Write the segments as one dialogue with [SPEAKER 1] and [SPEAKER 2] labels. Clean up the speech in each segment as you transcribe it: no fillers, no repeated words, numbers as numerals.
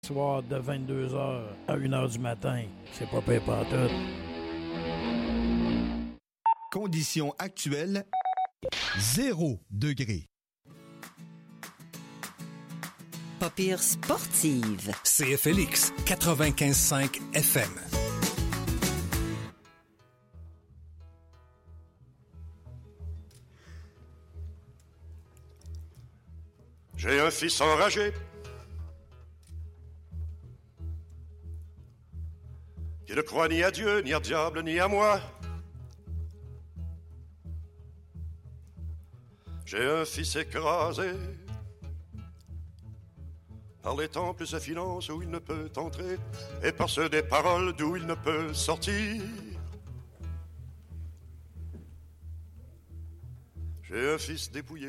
[SPEAKER 1] Soir de 22h à 1h du matin. C'est pas pire pantoute.
[SPEAKER 2] Conditions actuelles, 0 degré.
[SPEAKER 3] Pas pire sportive.
[SPEAKER 4] CFLX 95.5 FM.
[SPEAKER 5] J'ai un fils enragé qui ne croit ni à Dieu, ni à diable, ni à moi. J'ai un fils écrasé par les temples et finances où il ne peut entrer et par ceux des paroles d'où il ne peut sortir. J'ai un fils dépouillé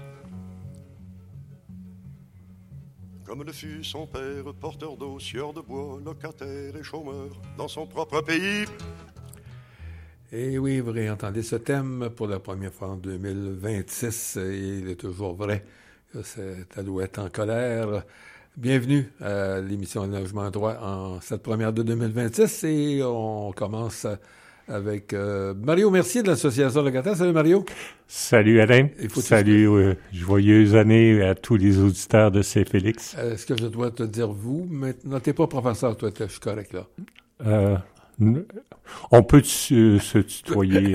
[SPEAKER 5] comme le fut son père, porteur d'eau, sieur de bois, locataire et chômeur dans son propre pays.
[SPEAKER 6] Et oui, vous réentendez ce thème pour la première fois en 2026, et il est toujours vrai, cette alouette en colère. Bienvenue à l'émission Logement Droit en cette première de 2026, et on commence avec Mario Mercier de l'Association Locataire. Salut Mario.
[SPEAKER 7] Salut Alain. Salut, joyeuse année à tous les auditeurs de CFLX.
[SPEAKER 6] Est-ce que je dois te dire vous? Maintenant, t'es pas professeur, toi, je suis correct là.
[SPEAKER 7] On peut se tutoyer.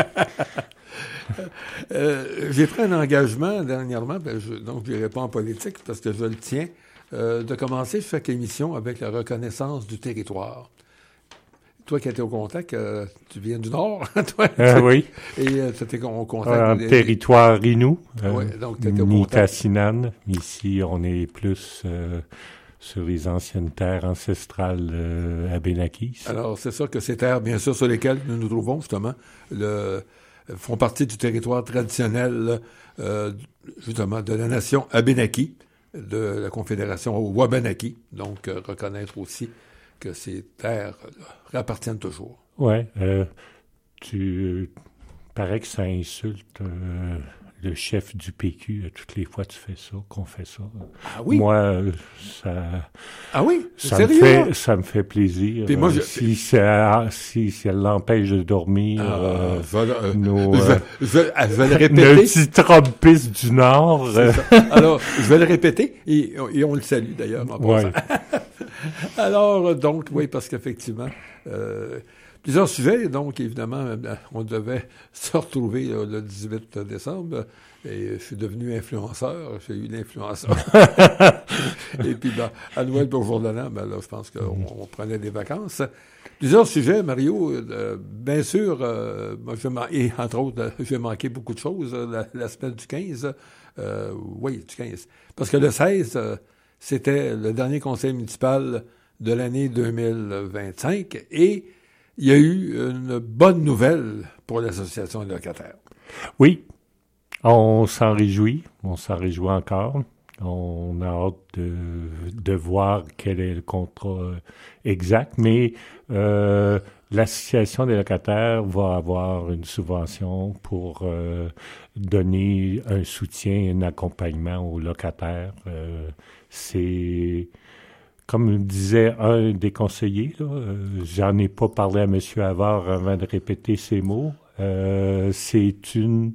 [SPEAKER 6] J'ai pris un engagement dernièrement, donc je n'irai pas en politique parce que je le tiens, de commencer chaque émission avec la reconnaissance du territoire. Toi qui étais au contact, tu viens du Nord, toi?
[SPEAKER 7] Oui.
[SPEAKER 6] Et tu étais au contact.
[SPEAKER 7] Territoire Inou,
[SPEAKER 6] donc tu étais au contact.
[SPEAKER 7] Nitassinan. Ici, on est plus sur les anciennes terres ancestrales abénakis.
[SPEAKER 6] Alors, c'est ça que ces terres, bien sûr, sur lesquelles nous nous trouvons, justement, font partie du territoire traditionnel, justement, de la nation Abénaki, de la Confédération Wabanaki. Donc, reconnaître aussi que ces terres appartiennent toujours.
[SPEAKER 7] Oui. Tu paraît que ça insulte le chef du PQ. Toutes les fois tu fais ça, qu'on fait ça.
[SPEAKER 6] Ah oui?
[SPEAKER 7] Moi, ça...
[SPEAKER 6] Ah oui?
[SPEAKER 7] Sérieux? Ça me fait plaisir.
[SPEAKER 6] Puis moi,
[SPEAKER 7] si elle l'empêche de dormir,
[SPEAKER 6] je vais le répéter.
[SPEAKER 7] Le petit Trumpiste du Nord.
[SPEAKER 6] Alors, je vais le répéter, et on le salue d'ailleurs.
[SPEAKER 7] Ouais.
[SPEAKER 6] Alors, donc, oui, parce qu'effectivement, plusieurs sujets, donc évidemment, on devait se retrouver le 18 décembre, et je suis devenu influenceur, j'ai eu l'influenceur. Et puis, à Noël pour jour de l'an, là, je pense qu'on prenait des vacances. Plusieurs sujets, Mario, bien sûr, moi, et entre autres, j'ai manqué beaucoup de choses la semaine du 15. Oui, du 15. Parce que le 16, c'était le dernier conseil municipal de l'année 2025, et il y a eu une bonne nouvelle pour l'association des locataires.
[SPEAKER 7] Oui, on s'en réjouit encore. On a hâte de voir quel est le contrat exact, mais l'association des locataires va avoir une subvention pour donner un soutien, un accompagnement aux locataires. C'est... Comme disait un des conseillers, j'en ai pas parlé à M. Havard avant de répéter ces mots, c'est une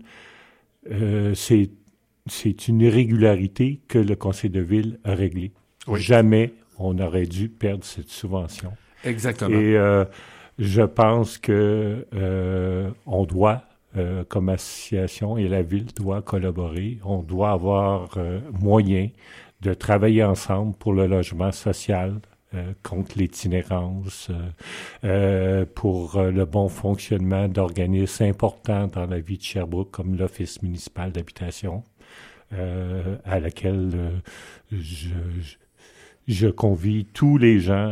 [SPEAKER 7] irrégularité que le conseil de ville a réglée. Oui. Jamais on aurait dû perdre cette subvention.
[SPEAKER 6] Exactement.
[SPEAKER 7] Et je pense que on doit, comme association, et la ville doit collaborer, on doit avoir moyen de travailler ensemble pour le logement social, contre l'itinérance, pour le bon fonctionnement d'organismes importants dans la vie de Sherbrooke, comme l'Office municipal d'habitation, à laquelle je convie tous les gens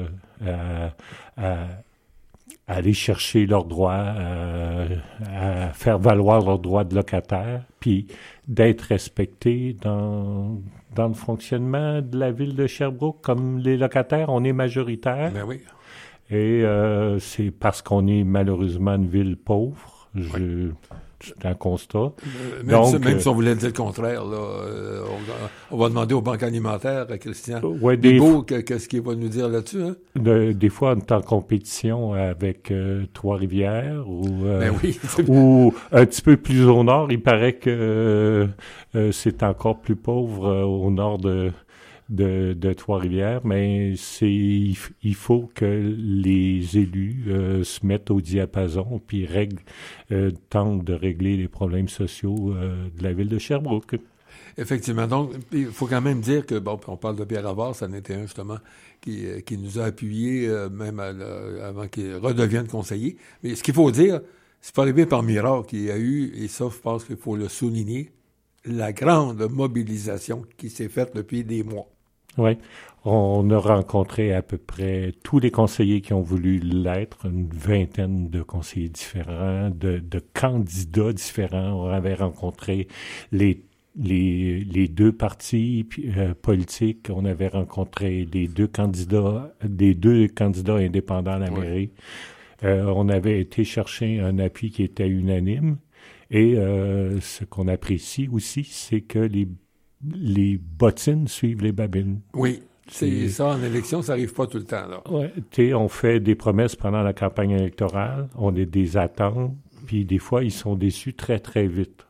[SPEAKER 7] à aller chercher leurs droits, à faire valoir leurs droits de locataire, puis d'être respectés dans le fonctionnement de la ville de Sherbrooke. Comme les locataires, on est majoritaire.
[SPEAKER 6] Ben oui.
[SPEAKER 7] Et c'est parce qu'on est malheureusement une ville pauvre. C'est un constat.
[SPEAKER 6] Même si on voulait dire le contraire, là, on va demander aux banques alimentaires, à Christian Bibeau, qu'est-ce qu'il va nous dire là-dessus, hein?
[SPEAKER 7] Des fois, on est en compétition avec Trois-Rivières
[SPEAKER 6] oui.
[SPEAKER 7] ou un petit peu plus au nord. Il paraît que c'est encore plus pauvre au nord de Trois-Rivières, mais il faut que les élus se mettent au diapason puis tentent de régler les problèmes sociaux de la ville de Sherbrooke.
[SPEAKER 6] Effectivement. Donc, il faut quand même dire que, on parle de Pierre Havard, ça en était un, justement, qui nous a appuyés, même avant qu'il redevienne conseiller. Mais ce qu'il faut dire, c'est pas arrivé par miracle qu'il y a eu, et ça, je pense qu'il faut le souligner, la grande mobilisation qui s'est faite depuis des mois.
[SPEAKER 7] Oui, on a rencontré à peu près tous les conseillers qui ont voulu l'être, une vingtaine de conseillers différents, de candidats différents. On avait rencontré les deux partis politiques. On avait rencontré les deux candidats indépendants à la mairie. On avait été chercher un appui qui était unanime. Et ce qu'on apprécie aussi, c'est que les bottines suivent les babines.
[SPEAKER 6] Oui, c'est ça, en élection, ça n'arrive pas tout le temps, là.
[SPEAKER 7] Oui, on fait des promesses pendant la campagne électorale, on a des attentes, puis des fois, ils sont déçus très, très vite.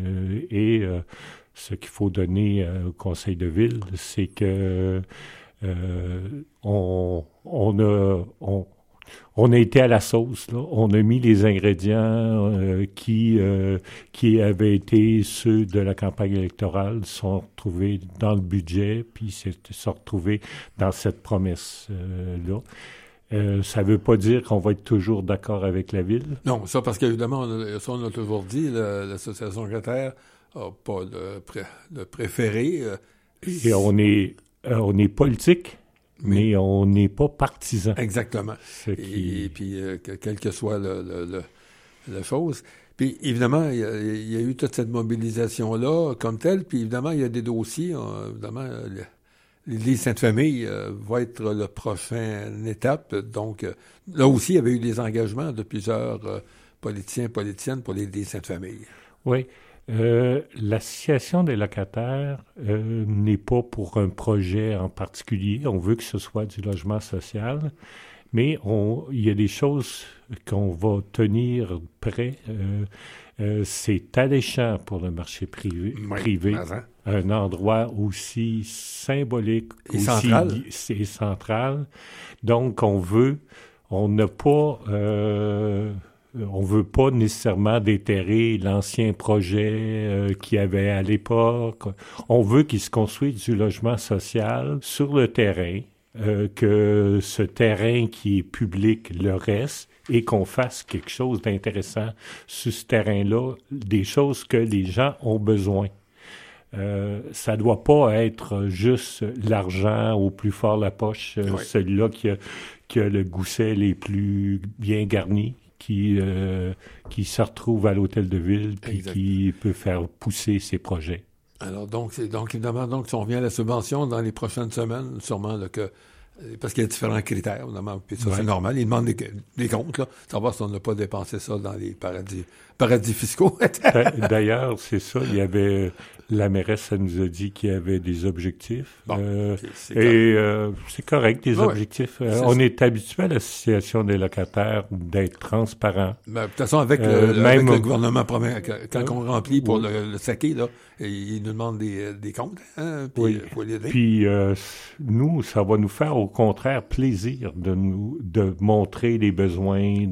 [SPEAKER 7] Ce qu'il faut donner au conseil de ville, c'est que on a été à la sauce, là. On a mis les ingrédients qui avaient été ceux de la campagne électorale, sont retrouvés dans le budget, puis sont retrouvés dans cette promesse-là. Ça ne veut pas dire qu'on va être toujours d'accord avec la ville.
[SPEAKER 6] Non, ça parce qu'évidemment, on a toujours dit, l'association locataire n'a pas de préféré.
[SPEAKER 7] Et on est politique. Mais on n'est pas partisan.
[SPEAKER 6] Exactement. Et puis, quelle que soit la chose. Puis, évidemment, il y a eu toute cette mobilisation-là comme telle. Puis, évidemment, il y a des dossiers. Évidemment, l'Église Sainte-Famille va être la prochaine étape. Donc, là aussi, il y avait eu des engagements de plusieurs politiciens, politiciennes pour l'Église Sainte-Famille.
[SPEAKER 7] Oui. L'association des locataires n'est pas pour un projet en particulier. On veut que ce soit du logement social, mais il y a des choses qu'on va tenir prêt. C'est alléchant pour le marché privé, un endroit aussi symbolique,
[SPEAKER 6] et
[SPEAKER 7] aussi central. Donc, on veut pas nécessairement déterrer l'ancien projet qu'il y avait à l'époque. On veut qu'il se construise du logement social sur le terrain, que ce terrain qui est public le reste et qu'on fasse quelque chose d'intéressant sur ce terrain-là, des choses que les gens ont besoin. Ça doit pas être juste l'argent au plus fort la poche, celui-là qui a le gousset les plus bien garni, qui se retrouve à l'hôtel de ville puis qui peut faire pousser ses projets.
[SPEAKER 6] Alors donc évidemment, si on revient à la subvention dans les prochaines semaines, sûrement là, parce qu'il y a différents critères, évidemment, puis ça c'est normal. Ils demandent des comptes, là, savoir si on n'a pas dépensé ça dans les paradis fiscaux.
[SPEAKER 7] D'ailleurs, c'est ça, il y avait la mairesse, elle nous a dit qu'il y avait des objectifs.
[SPEAKER 6] Bon,
[SPEAKER 7] c'est correct, des objectifs. On est habitué à l'association des locataires d'être transparent.
[SPEAKER 6] De toute façon, avec le gouvernement promet, quand on remplit pour le saquer, là, il nous demande des comptes, hein, puis faut les donner.
[SPEAKER 7] Puis nous, ça va nous faire au contraire plaisir de montrer les besoins,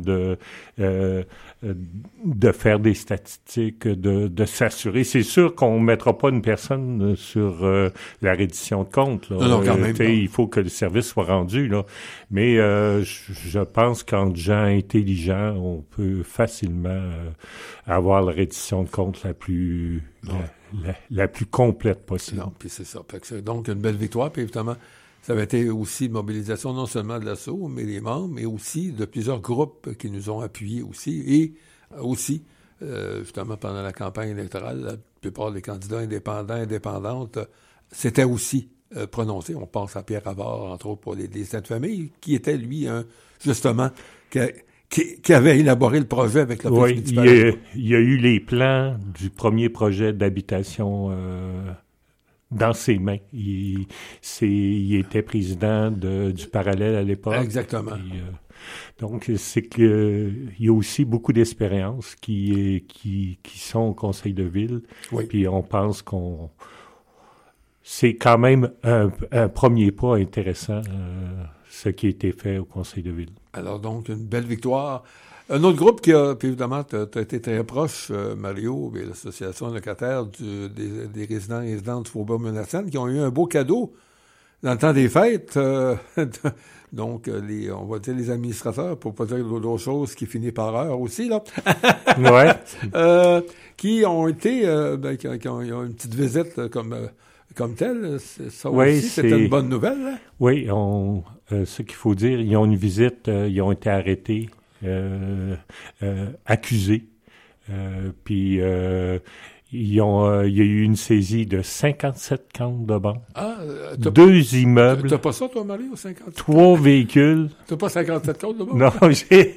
[SPEAKER 7] de faire des statistiques, de s'assurer. C'est sûr qu'on ne mettra pas une personne sur la reddition de compte. Là.
[SPEAKER 6] Non, quand même.
[SPEAKER 7] Il faut que le service soit rendu, là. Mais je pense qu'en gens intelligents, on peut facilement avoir la reddition de compte la plus complète possible.
[SPEAKER 6] Non, puis c'est ça. C'est donc une belle victoire. Puis évidemment, ça avait été aussi une mobilisation non seulement de l'ASSO, mais des membres, mais aussi de plusieurs groupes qui nous ont appuyés aussi. Et aussi, justement, pendant la campagne électorale, la plupart des candidats indépendantes s'étaient aussi prononcés. On pense à Pierre Havard, entre autres, pour l'Église Sainte-Famille, qui était, lui, justement, qui qui avait élaboré le projet avec l'Office
[SPEAKER 7] Oui,
[SPEAKER 6] municipal.
[SPEAKER 7] il y a eu les plans du premier projet d'habitation dans ses mains. Il était président du Parallèle à l'époque.
[SPEAKER 6] Exactement.
[SPEAKER 7] Puis, donc, c'est que il y a aussi beaucoup d'expériences qui sont au conseil de ville.
[SPEAKER 6] Oui.
[SPEAKER 7] Puis on pense c'est quand même un premier pas intéressant, ce qui a été fait au conseil de ville.
[SPEAKER 6] Alors donc, une belle victoire. Un autre groupe qui a, puis évidemment, tu as été très proche, Mario, et l'Association locataire des résidents et résidentes du Faubourg-Menaçant, qui ont eu un beau cadeau dans le temps des fêtes. Donc, on va dire les administrateurs, pour pas dire d'autres choses qui finit par heure aussi, là.
[SPEAKER 7] Ouais.
[SPEAKER 6] Qui ont été, qui ont une petite visite comme telle. Ça
[SPEAKER 7] oui,
[SPEAKER 6] aussi, c'était une bonne nouvelle, hein?
[SPEAKER 7] Oui, ce qu'il faut dire, ils ont une visite, ils ont été arrêtés, accusés, puis il y a eu une saisie de 57 comptes de banque, 2 immeubles.
[SPEAKER 6] T'as pas ça, toi, Mario, 57?
[SPEAKER 7] 3 véhicules.
[SPEAKER 6] T'as pas 57 comptes de banque?
[SPEAKER 7] Non,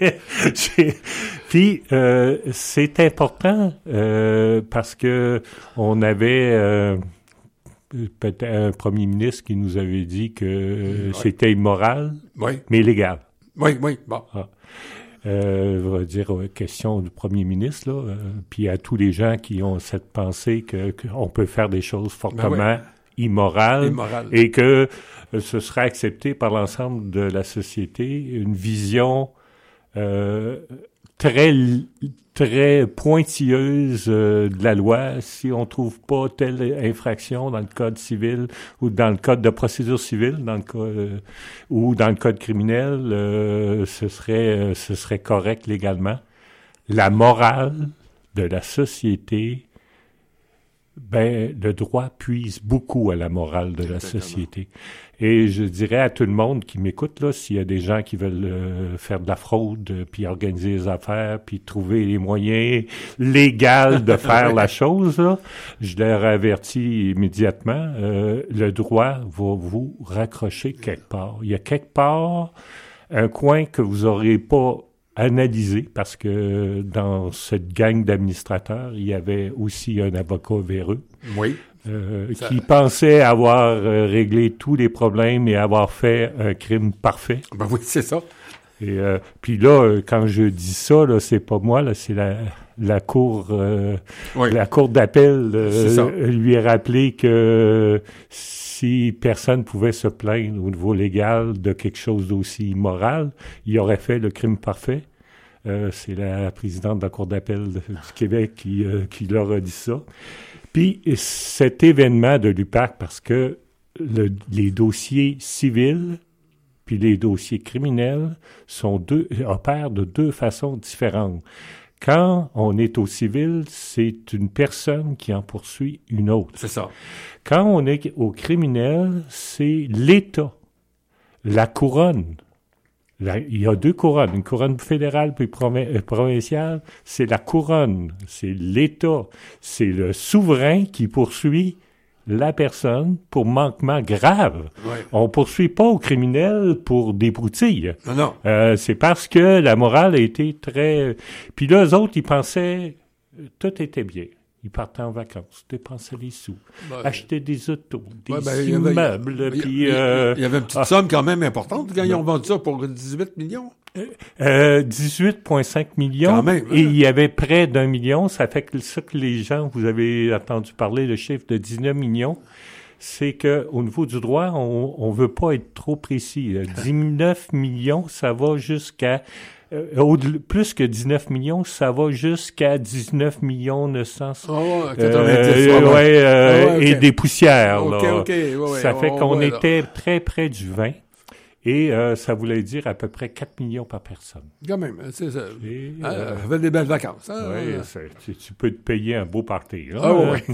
[SPEAKER 7] Puis, c'est important, parce que on avait... peut-être un premier ministre qui nous avait dit que c'était immoral, mais légal.
[SPEAKER 6] Oui, bon.
[SPEAKER 7] On va dire question du premier ministre, là, puis à tous les gens qui ont cette pensée qu'on peut faire des choses fortement immorales et que ce sera accepté par l'ensemble de la société, une vision très pointilleuse de la loi. Si on trouve pas telle infraction dans le code civil ou dans le code de procédure civile, ou dans le code criminel, ce serait correct légalement. La morale de la société, le droit puise beaucoup à la morale de la société. Et je dirais à tout le monde qui m'écoute, là, s'il y a des gens qui veulent faire de la fraude, puis organiser des affaires, puis trouver les moyens légaux de faire la chose, là, je leur avertis immédiatement, le droit va vous raccrocher quelque part. Il y a quelque part un coin que vous n'aurez pas analysé, parce que dans cette gang d'administrateurs, il y avait aussi un avocat véreux.
[SPEAKER 6] Oui.
[SPEAKER 7] Qui pensait avoir réglé tous les problèmes et avoir fait un crime parfait.
[SPEAKER 6] Ben oui, c'est ça.
[SPEAKER 7] Et puis là, quand je dis ça, là, c'est pas moi, là, c'est la cour, la cour d'appel lui a rappelé que si personne pouvait se plaindre au niveau légal de quelque chose d'aussi immoral, il aurait fait le crime parfait. C'est la présidente de la Cour d'appel du Québec qui leur a dit ça. Puis cet événement de l'UPAC, parce que les dossiers civils puis les dossiers criminels opèrent de 2 façons différentes. Quand on est au civil, c'est une personne qui en poursuit une autre.
[SPEAKER 6] C'est ça.
[SPEAKER 7] Quand on est au criminel, c'est l'État, la couronne. Il y a 2 couronnes, une couronne fédérale puis provinciale. C'est la couronne, c'est l'État, c'est le souverain qui poursuit la personne pour manquement grave.
[SPEAKER 6] Ouais.
[SPEAKER 7] On poursuit pas au criminel pour des broutilles.
[SPEAKER 6] Non.
[SPEAKER 7] C'est parce que la morale a été très... Puis là, eux autres, ils pensaient tout était bien. Ils partaient en vacances, dépensaient les sous, achetaient des autos, des immeubles.
[SPEAKER 6] Il y avait une petite somme quand même importante quand ils ont vendu ça pour 18 millions.
[SPEAKER 7] 18,5 millions. Quand même, et il y avait près d'1 million. Ça fait que ça que les gens, vous avez entendu parler, le chiffre de 19 millions. C'est que au niveau du droit, on veut pas être trop précis. 19 millions, ça va jusqu'à... plus que 19 millions, ça va jusqu'à 19 millions 900. Et des poussières. Ça fait qu'on était très près du 20. Et ça voulait dire à peu près 4 millions par personne.
[SPEAKER 6] Quand même, c'est ça. Ça fait des belles vacances. Hein?
[SPEAKER 7] Oui, tu peux te payer un beau party. Là.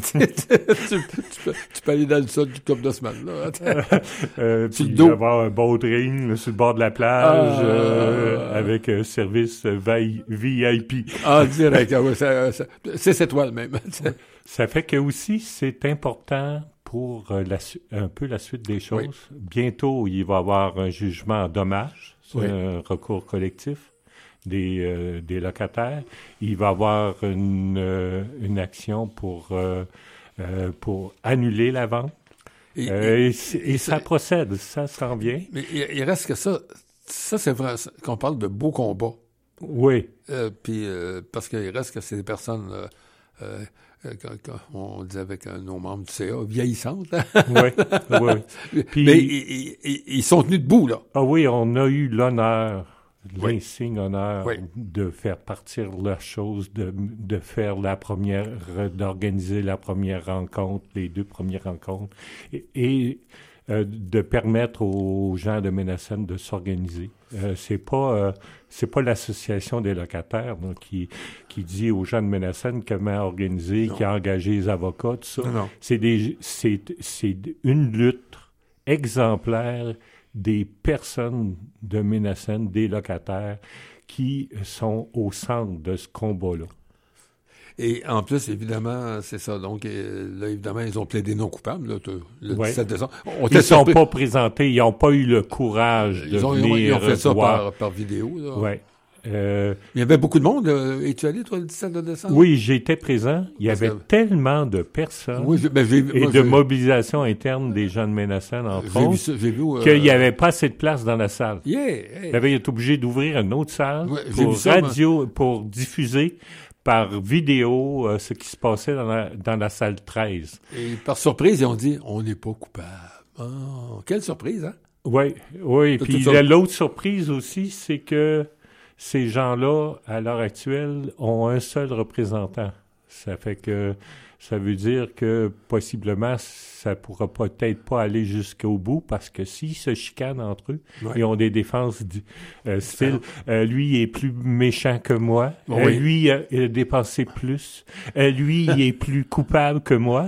[SPEAKER 6] Tu peux aller dans le sud du couple de semaine.
[SPEAKER 7] Puis il va y avoir un beau ring là, sur le bord de la plage avec un service VIP.
[SPEAKER 6] Direct. C'est 7 étoiles même.
[SPEAKER 7] Ça fait que aussi, c'est important pour un peu la suite des choses. Oui. Bientôt, il va y avoir un jugement en dommages, c'est un recours collectif. des locataires. Il va y avoir une action pour annuler la vente. Et ça procède, ça s'en vient.
[SPEAKER 6] Mais il reste que ça c'est vrai, qu'on parle de beaux combats.
[SPEAKER 7] Oui.
[SPEAKER 6] Puis parce qu'il reste que c'est des personnes, on dit avec nos membres du CA, vieillissantes.
[SPEAKER 7] Oui. Puis,
[SPEAKER 6] mais ils sont tenus debout, là.
[SPEAKER 7] Ah oui, on a eu l'honneur, l'insigne honneur de faire partir la chose, de faire d'organiser la première rencontre, les 2 premières rencontres, et de permettre aux gens de Ménacène de s'organiser. C'est pas l'association des locataires là, qui dit aux gens de Ménacène comment organiser, qui a engagé les avocats, tout ça.
[SPEAKER 6] Non.
[SPEAKER 7] C'est une lutte exemplaire des personnes de Ménacène, des locataires, qui sont au centre de ce combat-là.
[SPEAKER 6] Et en plus, évidemment, c'est ça. Donc, là, évidemment, ils ont plaidé non coupables, là, le 17 décembre.
[SPEAKER 7] Ils ne sont pas présentés, ils n'ont pas eu le courage de venir
[SPEAKER 6] Ils ont fait ça
[SPEAKER 7] voir.
[SPEAKER 6] par vidéo.
[SPEAKER 7] Oui.
[SPEAKER 6] Il y avait beaucoup de monde. Es-tu allé, toi, le 17 décembre?
[SPEAKER 7] Oui, j'étais présent. Il y avait tellement de personnes de mobilisation interne des gens de Ménacène, entre autres, qu'il n'y avait pas assez de place dans la salle. Il avait été obligé d'ouvrir une autre salle pour diffuser par vidéo ce qui se passait dans la salle 13.
[SPEAKER 6] Et par surprise, ils ont dit « On n'est pas coupable. Oh, » quelle surprise, hein?
[SPEAKER 7] Oui. Puis l'autre surprise aussi, c'est que ces gens-là, à l'heure actuelle, ont un seul représentant. Ça veut dire que possiblement, ça pourra peut-être pas aller jusqu'au bout parce que s'ils se chicanent entre eux, ils ont des défenses du style lui, il est plus méchant que moi. Lui, il a dépensé plus. Lui, il est plus coupable que moi.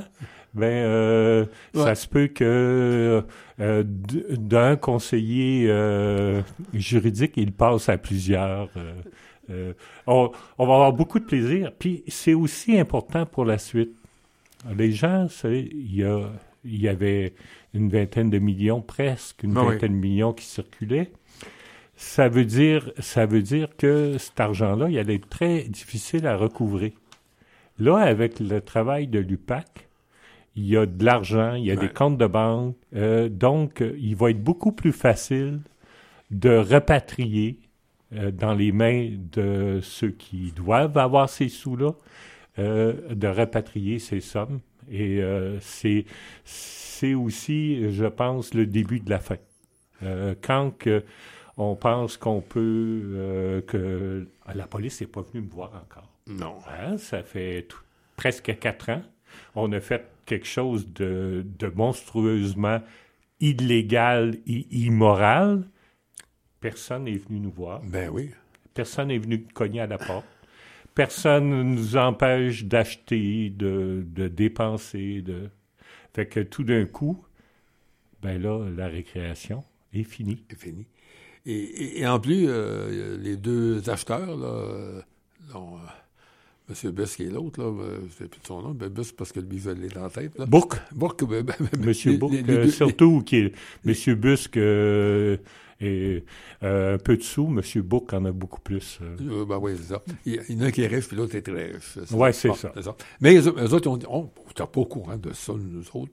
[SPEAKER 7] Ça se peut que d'un conseiller juridique, il passe à plusieurs. On va avoir beaucoup de plaisir. Puis c'est aussi important pour la suite. Les gens, il y avait une vingtaine de millions, presque une vingtaine de millions qui circulaient. Ça veut dire que cet argent-là, il allait être très difficile à recouvrer. Là, avec le travail de l'UPAC, il y a de l'argent, il y a des comptes de banque, donc il va être beaucoup plus facile de repatrier dans les mains de ceux qui doivent avoir ces sous-là, de repatrier ces sommes. Et c'est aussi, je pense, le début de la fin. Quand on pense qu'on peut... que la police n'est pas venue me voir encore.
[SPEAKER 6] Non.
[SPEAKER 7] Ça fait presque 4 ans. On a fait quelque chose de monstrueusement illégal et immoral. Personne n'est venu nous voir.
[SPEAKER 6] Ben oui.
[SPEAKER 7] Personne n'est venu cogner à la porte. Personne ne nous empêche d'acheter, de dépenser. Fait que tout d'un coup, ben là, la récréation est finie.
[SPEAKER 6] Et en plus, les 2 acheteurs, là, M. Busque et l'autre, là, je sais plus de son nom, Busque parce que lui, il l'est dans la tête. Là.
[SPEAKER 7] Bourque.
[SPEAKER 6] M.
[SPEAKER 7] Bourque, surtout, qui est M. Busque et un peu de sous, M. Bourque en a beaucoup plus.
[SPEAKER 6] Ben oui, c'est ça. Il y en a un qui est riche, puis l'autre est très riche.
[SPEAKER 7] Oui, c'est ça.
[SPEAKER 6] Mais eux autres, ils ont dit, t'es pas au courant de ça, nous autres.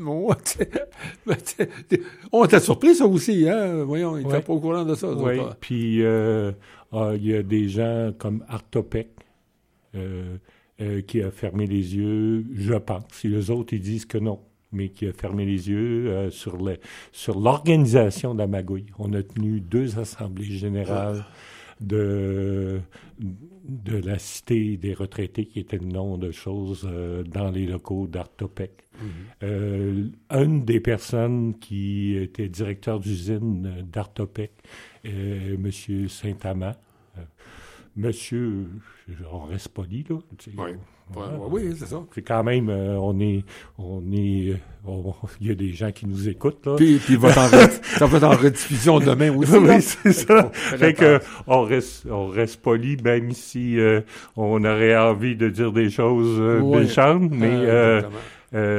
[SPEAKER 6] On était surpris, ça aussi, hein. Voyons, ils étaient pas au courant de ça.
[SPEAKER 7] Oui, puis il y a des gens comme Artopec, qui a fermé les yeux, je pense. Si les autres, ils disent que non, mais qui a fermé les yeux sur l'organisation de la magouille. On a tenu 2 assemblées générales de la Cité des retraités, qui était le nom de choses dans les locaux d'Artopec. Une des personnes qui était directeur d'usine d'Artopec, M. Saint-Amand, Monsieur, on reste poli, là.
[SPEAKER 6] Oui, c'est ça.
[SPEAKER 7] C'est quand même, il y a des gens qui nous écoutent, là.
[SPEAKER 6] Puis ça va être en rediffusion demain aussi.
[SPEAKER 7] Oui, c'est ça. Fait que, on reste poli, même si, on aurait envie de dire des choses méchantes, mais,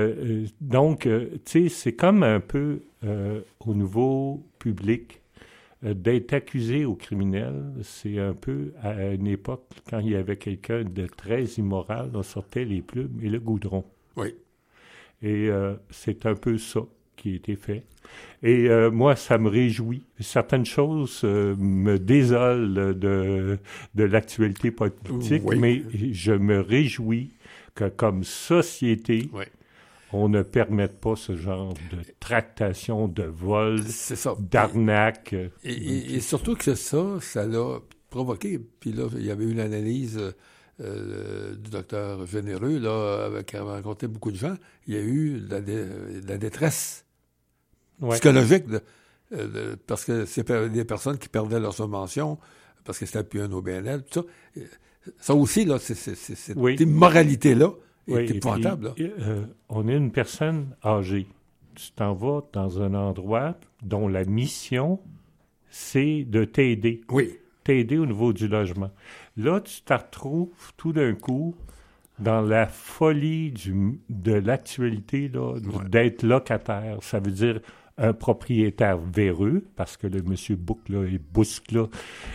[SPEAKER 7] donc, tu sais, c'est comme un peu, au niveau public, d'être accusé au criminel, c'est un peu à une époque, quand il y avait quelqu'un de très immoral, on sortait les plumes et le goudron.
[SPEAKER 6] Oui.
[SPEAKER 7] Et c'est un peu ça qui a été fait. Et moi, ça me réjouit. Certaines choses me désolent de l'actualité politique,
[SPEAKER 6] oui.
[SPEAKER 7] mais je me réjouis que comme société,
[SPEAKER 6] Oui.
[SPEAKER 7] on ne permette pas ce genre de tractation, de vol,
[SPEAKER 6] C'est ça.
[SPEAKER 7] d'arnaque.
[SPEAKER 6] Et surtout que ça l'a provoqué. Puis là, il y avait une analyse du docteur Généreux, là, qui a rencontré beaucoup de gens. Il y a eu de la détresse psychologique, parce que c'est des personnes qui perdaient leur subvention, parce que c'était plus un OBNL, tout ça. Ça aussi, là, cette immoralité-là est épouvantable.
[SPEAKER 7] Puis, on est une personne âgée. Tu t'en vas dans un endroit dont la mission, c'est de t'aider.
[SPEAKER 6] Oui.
[SPEAKER 7] T'aider au niveau du logement. Là, tu te retrouves tout d'un coup dans la folie de l'actualité, là, d'être locataire. Ça veut dire un propriétaire véreux, parce que le monsieur Bouc, là, et Bousque, là,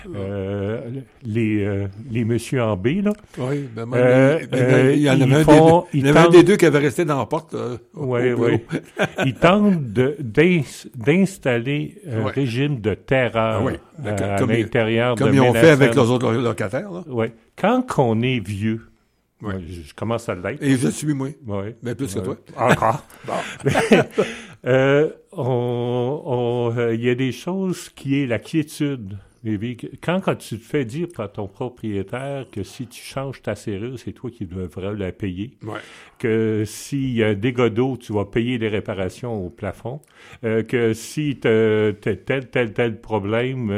[SPEAKER 7] les messieurs en B, là.
[SPEAKER 6] Oui, il y en avait un des deux qui avait resté dans la porte.
[SPEAKER 7] Oui. Ils tentent d'installer un régime de terreur à l'intérieur de
[SPEAKER 6] comme ils ont fait avec les autres locataires, là.
[SPEAKER 7] Oui. Quand on est vieux, moi, je commence à l'être.
[SPEAKER 6] Et je suis, moi.
[SPEAKER 7] Oui.
[SPEAKER 6] Mais plus que toi.
[SPEAKER 7] Encore. Il y a des choses qui est la quiétude. Quand tu te fais dire par ton propriétaire que si tu changes ta serrure, c'est toi qui devras la payer.
[SPEAKER 6] Ouais.
[SPEAKER 7] Que s'il y a un dégât d'eau, tu vas payer les réparations au plafond. Que si t'as tel problème,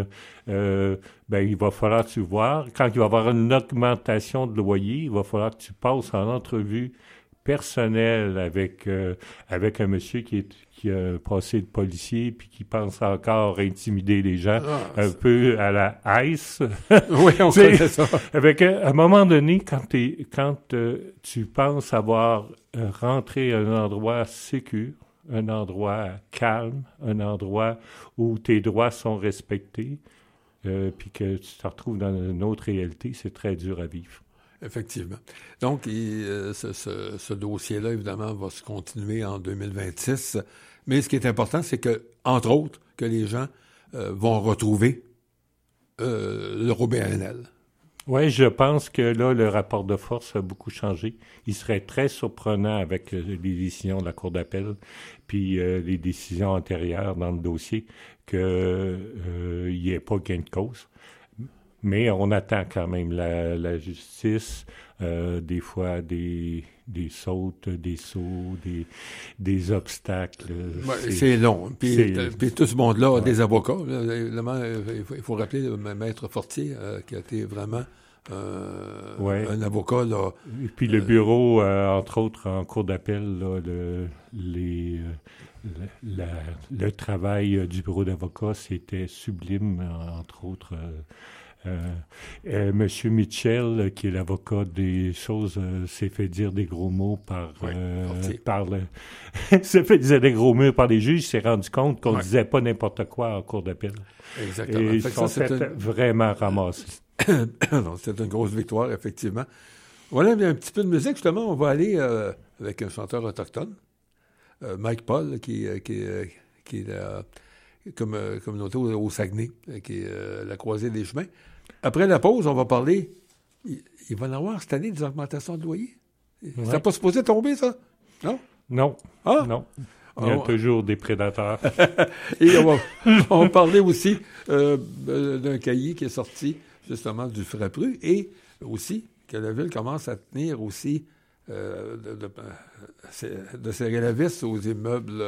[SPEAKER 7] il va falloir que tu vois. Quand il va y avoir une augmentation de loyer, il va falloir que tu passes en entrevue personnelle avec un monsieur qui a passé de policier puis qui pense encore intimider les gens un peu à la ICE.
[SPEAKER 6] Oui, on connaît ça.
[SPEAKER 7] Avec à un moment donné, quand tu penses avoir rentré à un endroit sécure, un endroit calme, un endroit où tes droits sont respectés, puis que tu te retrouves dans une autre réalité, c'est très dur à vivre.
[SPEAKER 6] Effectivement. Donc, ce dossier-là, évidemment, va se continuer en 2026. Mais ce qui est important, c'est que, entre autres, que les gens vont retrouver le OBNL.
[SPEAKER 7] Oui, je pense que là, le rapport de force a beaucoup changé. Il serait très surprenant avec les décisions de la Cour d'appel, puis les décisions antérieures dans le dossier, qu'il n'y ait pas gain de cause. Mais on attend quand même la justice, des fois des sautes, des sauts, des obstacles.
[SPEAKER 6] C'est long. Puis tout ce monde-là a des avocats. Là, évidemment, il faut rappeler Maître Fortier, qui a été vraiment un avocat. Là,
[SPEAKER 7] et puis le bureau, entre autres, en cour d'appel, là, le travail du bureau d'avocats, c'était sublime, entre autres. Monsieur Mitchell, qui est l'avocat des choses, s'est fait dire des gros mots s'est fait dire des gros mots par les juges, s'est rendu compte qu'on disait pas n'importe quoi en cour d'appel.
[SPEAKER 6] Exactement.
[SPEAKER 7] Et ils sont vraiment ramassés.
[SPEAKER 6] C'est une grosse victoire, effectivement. Voilà, un petit peu de musique, justement. On va aller avec un chanteur autochtone, Mike Paul, qui est la communauté au Saguenay, qui est la croisée des chemins. Après la pause, on va parler. Il va y avoir cette année des augmentations de loyer. Ça n'a pas supposé tomber, ça? Non?
[SPEAKER 7] Non.
[SPEAKER 6] Ah?
[SPEAKER 7] Non. Il y a toujours des prédateurs.
[SPEAKER 6] Et on va parler aussi d'un cahier qui est sorti, justement, du FRAPRU, et aussi que la Ville commence à tenir aussi de serrer la vis aux immeubles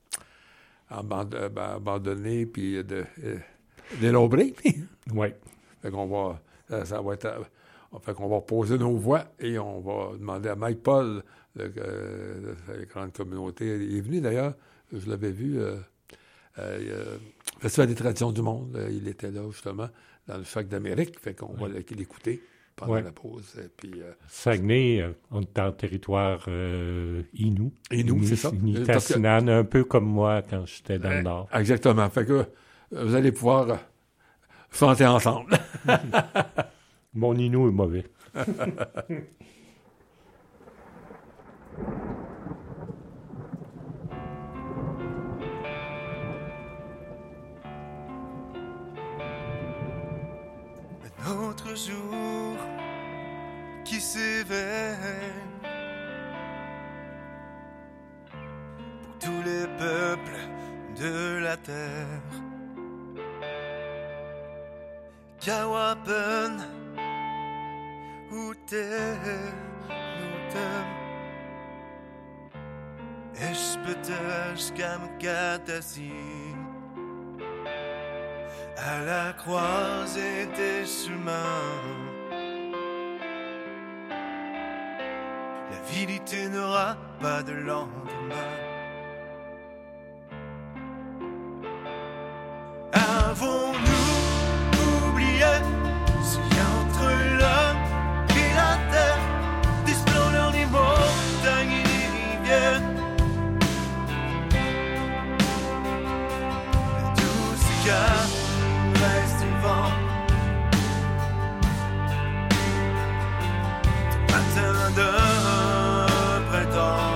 [SPEAKER 6] abandonnés puis dénombrés.
[SPEAKER 7] Oui.
[SPEAKER 6] Fait qu'on va... Ça va être... Fait qu'on va poser nos voix et on va demander à Mike Paul, de la grande communauté. Il est venu, d'ailleurs, je l'avais vu, Festival des traditions du monde. Il était là, justement, dans le Choc d'Amérique. Fait qu'on va l'écouter pendant la pause. Puis,
[SPEAKER 7] Saguenay, on est en territoire
[SPEAKER 6] Innu, c'est ça.
[SPEAKER 7] Nitassinan, un peu comme moi quand j'étais dans le Nord.
[SPEAKER 6] Exactement. Fait que vous allez pouvoir chanter ensemble.
[SPEAKER 7] Mon Ninou est mauvais.
[SPEAKER 8] Un autre jour qui s'éveille pour tous les peuples de la terre. Kawapen, où t'es, Eshpetech Kamkatasi, à la croisée des chemins. La vérité n'aura pas de lendemain. Avons-nous oublié ce qu'il y a entre l'homme et la terre, des splendeurs, des montagnes et des rivières, la douce caresse du vent, du matin de printemps.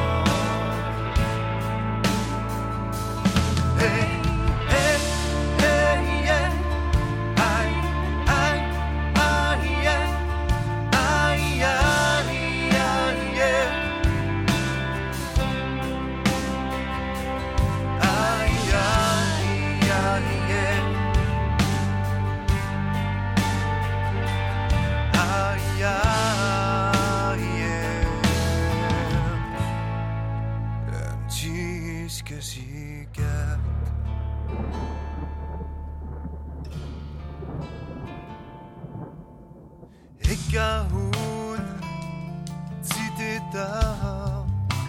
[SPEAKER 8] Cahoun, si t'es tard,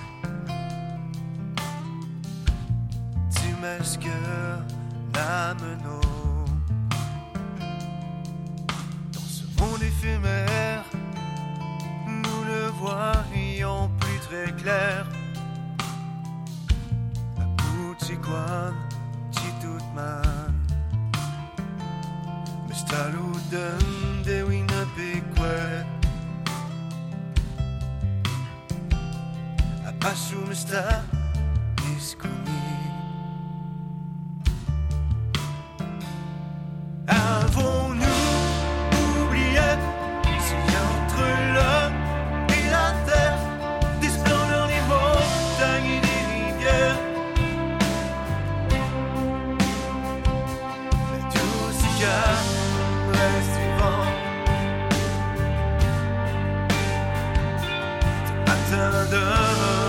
[SPEAKER 8] tu masques l'ameneau. Dans ce monde éphémère, nous le voyons plus très clair. A Puchikwan, Chitutman, Mestaluden de Winnipeg. Apasu mesta diskumi. Avons-nous oublié ce qu'il y a entre l'homme et la terre, des splendeurs, des montagnes et des rivières, la douce caresse du vent, du matin de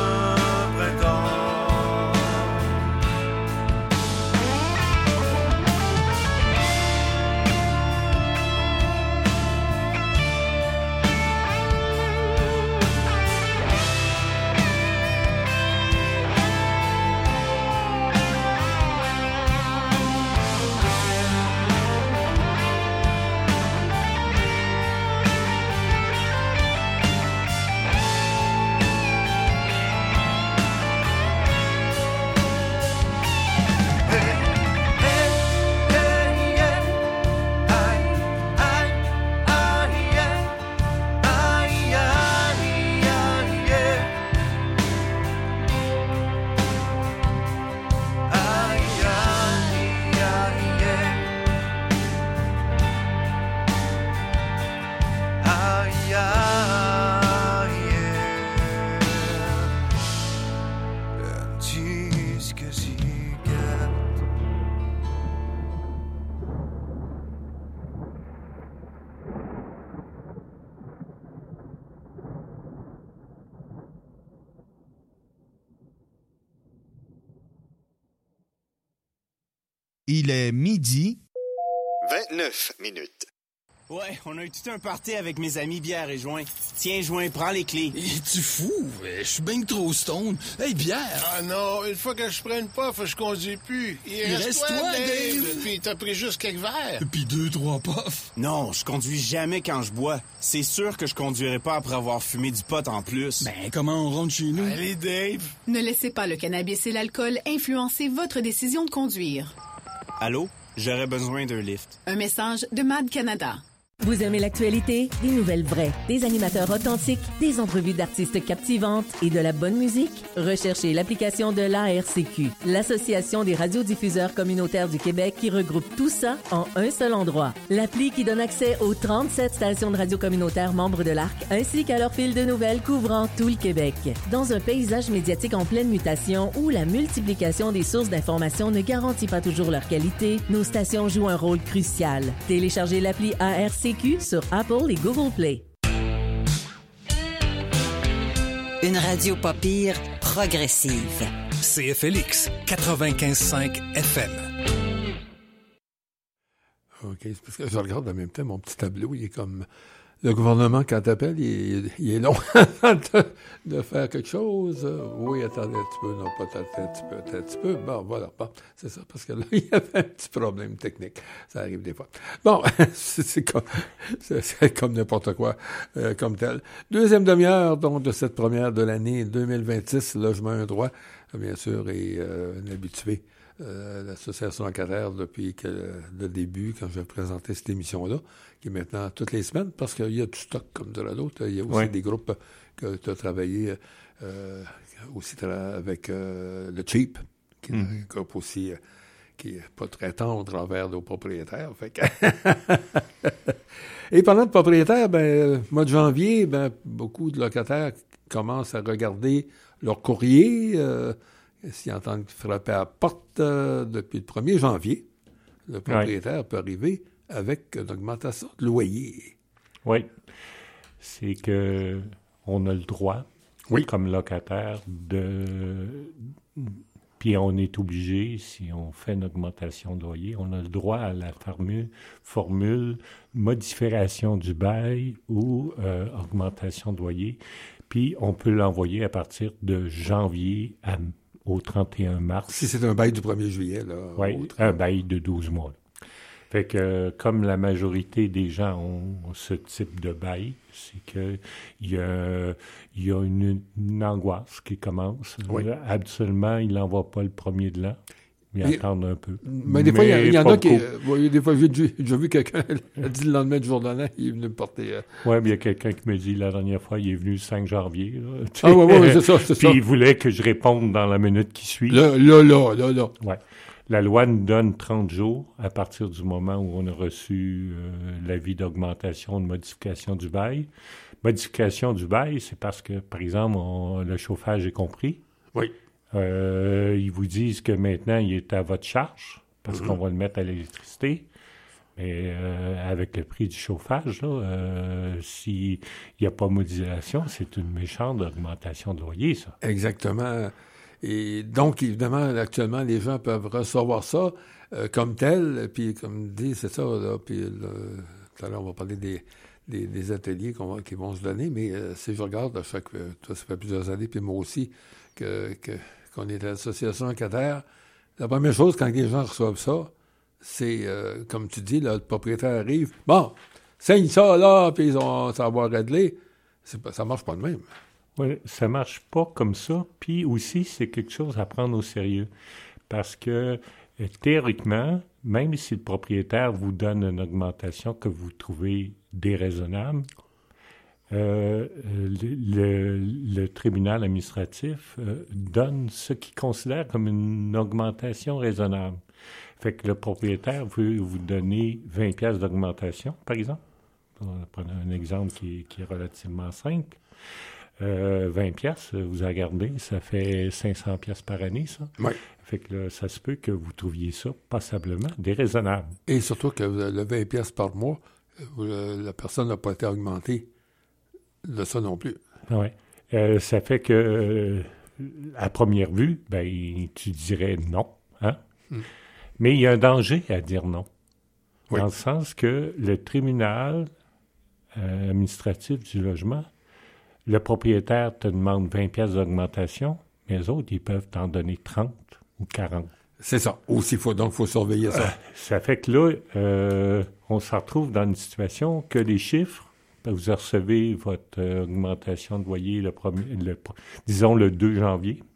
[SPEAKER 2] Il est midi
[SPEAKER 9] 29 minutes.
[SPEAKER 10] Ouais, on a eu tout un party avec mes amis Bière et Joint. Tiens, Joint, prends les clés.
[SPEAKER 11] Es-tu fou? Je suis bien trop stone. Hey, Bière!
[SPEAKER 12] Ah non, une fois que je prenne pas, je conduis plus.
[SPEAKER 11] Il reste toi, Dave!
[SPEAKER 12] Puis t'as pris juste quelques verres.
[SPEAKER 11] Puis 2-3 puffs.
[SPEAKER 10] Non, je conduis jamais quand je bois. C'est sûr que je conduirai pas après avoir fumé du pot en plus.
[SPEAKER 11] Ben, comment on rentre chez nous?
[SPEAKER 12] Allez, Dave!
[SPEAKER 13] Ne laissez pas le cannabis et l'alcool influencer votre décision de conduire.
[SPEAKER 10] Allô? J'aurais besoin d'un lift.
[SPEAKER 13] Un message de MAD Canada.
[SPEAKER 14] Vous aimez l'actualité? Des nouvelles vraies, des animateurs authentiques, des entrevues d'artistes captivantes et de la bonne musique? Recherchez l'application de l'ARCQ, l'Association des radiodiffuseurs communautaires du Québec, qui regroupe tout ça en un seul endroit. L'appli qui donne accès aux 37 stations de radio communautaires membres de l'ARC, ainsi qu'à leur fil de nouvelles couvrant tout le Québec. Dans un paysage médiatique en pleine mutation où la multiplication des sources d'information ne garantit pas toujours leur qualité, nos stations jouent un rôle crucial. Téléchargez l'appli ARCQ sur Apple et Google Play.
[SPEAKER 3] Une radio pas pire, progressive.
[SPEAKER 4] CFLX 95.5 FM.
[SPEAKER 6] OK, c'est parce que je regarde en même temps mon petit tableau, il est comme... Le gouvernement, quand t'appelle, il est long de faire quelque chose. Oui, attendez un petit peu, non, pas un petit peu. Bon, voilà, bon, c'est ça, parce que là, il y avait un petit problème technique. Ça arrive des fois. Bon, c'est comme n'importe quoi, comme tel. Deuxième demi-heure, donc, de cette première de l'année 2026, Logement un droit, bien sûr, est un habitué. L'association locataire depuis le début, quand j'ai présenté cette émission-là, qui est maintenant toutes les semaines, parce qu'il y a du stock comme de l'autre. Il y a aussi des groupes que tu as travaillé aussi avec le Cheap, qui est un groupe aussi qui n'est pas très tendre envers nos propriétaires. Fait que Et parlant de propriétaires, mois de janvier, beaucoup de locataires commencent à regarder leur courrier. S'ils entendent frapper à la porte depuis le 1er janvier, le propriétaire peut arriver avec une augmentation de loyer.
[SPEAKER 7] Oui. C'est que on a le droit, comme locataire, puis on est obligé, si on fait une augmentation de loyer, on a le droit à la formule modification du bail ou augmentation de loyer. Puis on peut l'envoyer à partir de janvier au 31 mars.
[SPEAKER 6] Si c'est un bail du 1er juillet, là.
[SPEAKER 7] Oui, un bail de 12 mois. Là. Fait que, comme la majorité des gens ont ce type de bail, c'est que il y a une angoisse qui commence.
[SPEAKER 6] Oui.
[SPEAKER 7] Absolument, ils n'envoient pas le premier de l'an. Ils attendent un peu.
[SPEAKER 6] Mais des fois, il y en a qui... des fois, j'ai déjà vu quelqu'un a dit le lendemain du jour de l'an, il est venu me porter...
[SPEAKER 7] Oui, mais il y a quelqu'un qui me dit, la dernière fois, il est venu le 5 janvier. Là,
[SPEAKER 6] oui, c'est ça.
[SPEAKER 7] Puis il voulait que je réponde dans la minute qui suit.
[SPEAKER 6] Là.
[SPEAKER 7] Ouais. La loi nous donne 30 jours à partir du moment où on a reçu l'avis d'augmentation, de modification du bail. Modification du bail, c'est parce que, par exemple, le chauffage est compris.
[SPEAKER 6] Oui.
[SPEAKER 7] Ils vous disent que maintenant, il est à votre charge parce qu'on va le mettre à l'électricité. Mais avec le prix du chauffage, là, s'il n'y a pas modulation, c'est une méchante augmentation de loyer, ça.
[SPEAKER 6] Exactement. Et donc, évidemment, actuellement, les gens peuvent recevoir ça comme tel. Puis, comme dit, c'est ça. Là, puis, tout à l'heure, on va parler des ateliers qui vont se donner. Mais si je regarde, ça fait plusieurs années, puis moi aussi, qu'on est à l'association locataire, la première chose, quand les gens reçoivent ça, c'est, comme tu dis, là, le propriétaire arrive, bon, signe ça, là, puis ça va régler. Ça marche pas de même.
[SPEAKER 7] Oui, ça marche pas comme ça. Puis aussi, c'est quelque chose à prendre au sérieux. Parce que, théoriquement, même si le propriétaire vous donne une augmentation que vous trouvez déraisonnable, le tribunal administratif donne ce qu'il considère comme une augmentation raisonnable. Fait que le propriétaire veut vous donner 20 piastres d'augmentation, par exemple. On va prendre un exemple qui est relativement simple. 20 piastres, vous avez regardé, ça fait 500 piastres par année, ça.
[SPEAKER 6] Oui.
[SPEAKER 7] Fait que là, ça se peut que vous trouviez ça passablement déraisonnable.
[SPEAKER 6] Et surtout que le 20 piastres par mois, la personne n'a pas été augmentée de ça non plus.
[SPEAKER 7] Oui. Ça fait que, à première vue, tu dirais non, hein? Mais il y a un danger à dire non. Oui. Dans le sens que le tribunal administratif du logement, le propriétaire te demande 20 piastres d'augmentation, mais les autres, ils peuvent t'en donner 30 ou 40.
[SPEAKER 6] C'est ça. Aussi, donc, il faut surveiller ça.
[SPEAKER 7] Ça fait que là, on se retrouve dans une situation que les chiffres, vous recevez votre augmentation de loyer disons le 2 janvier,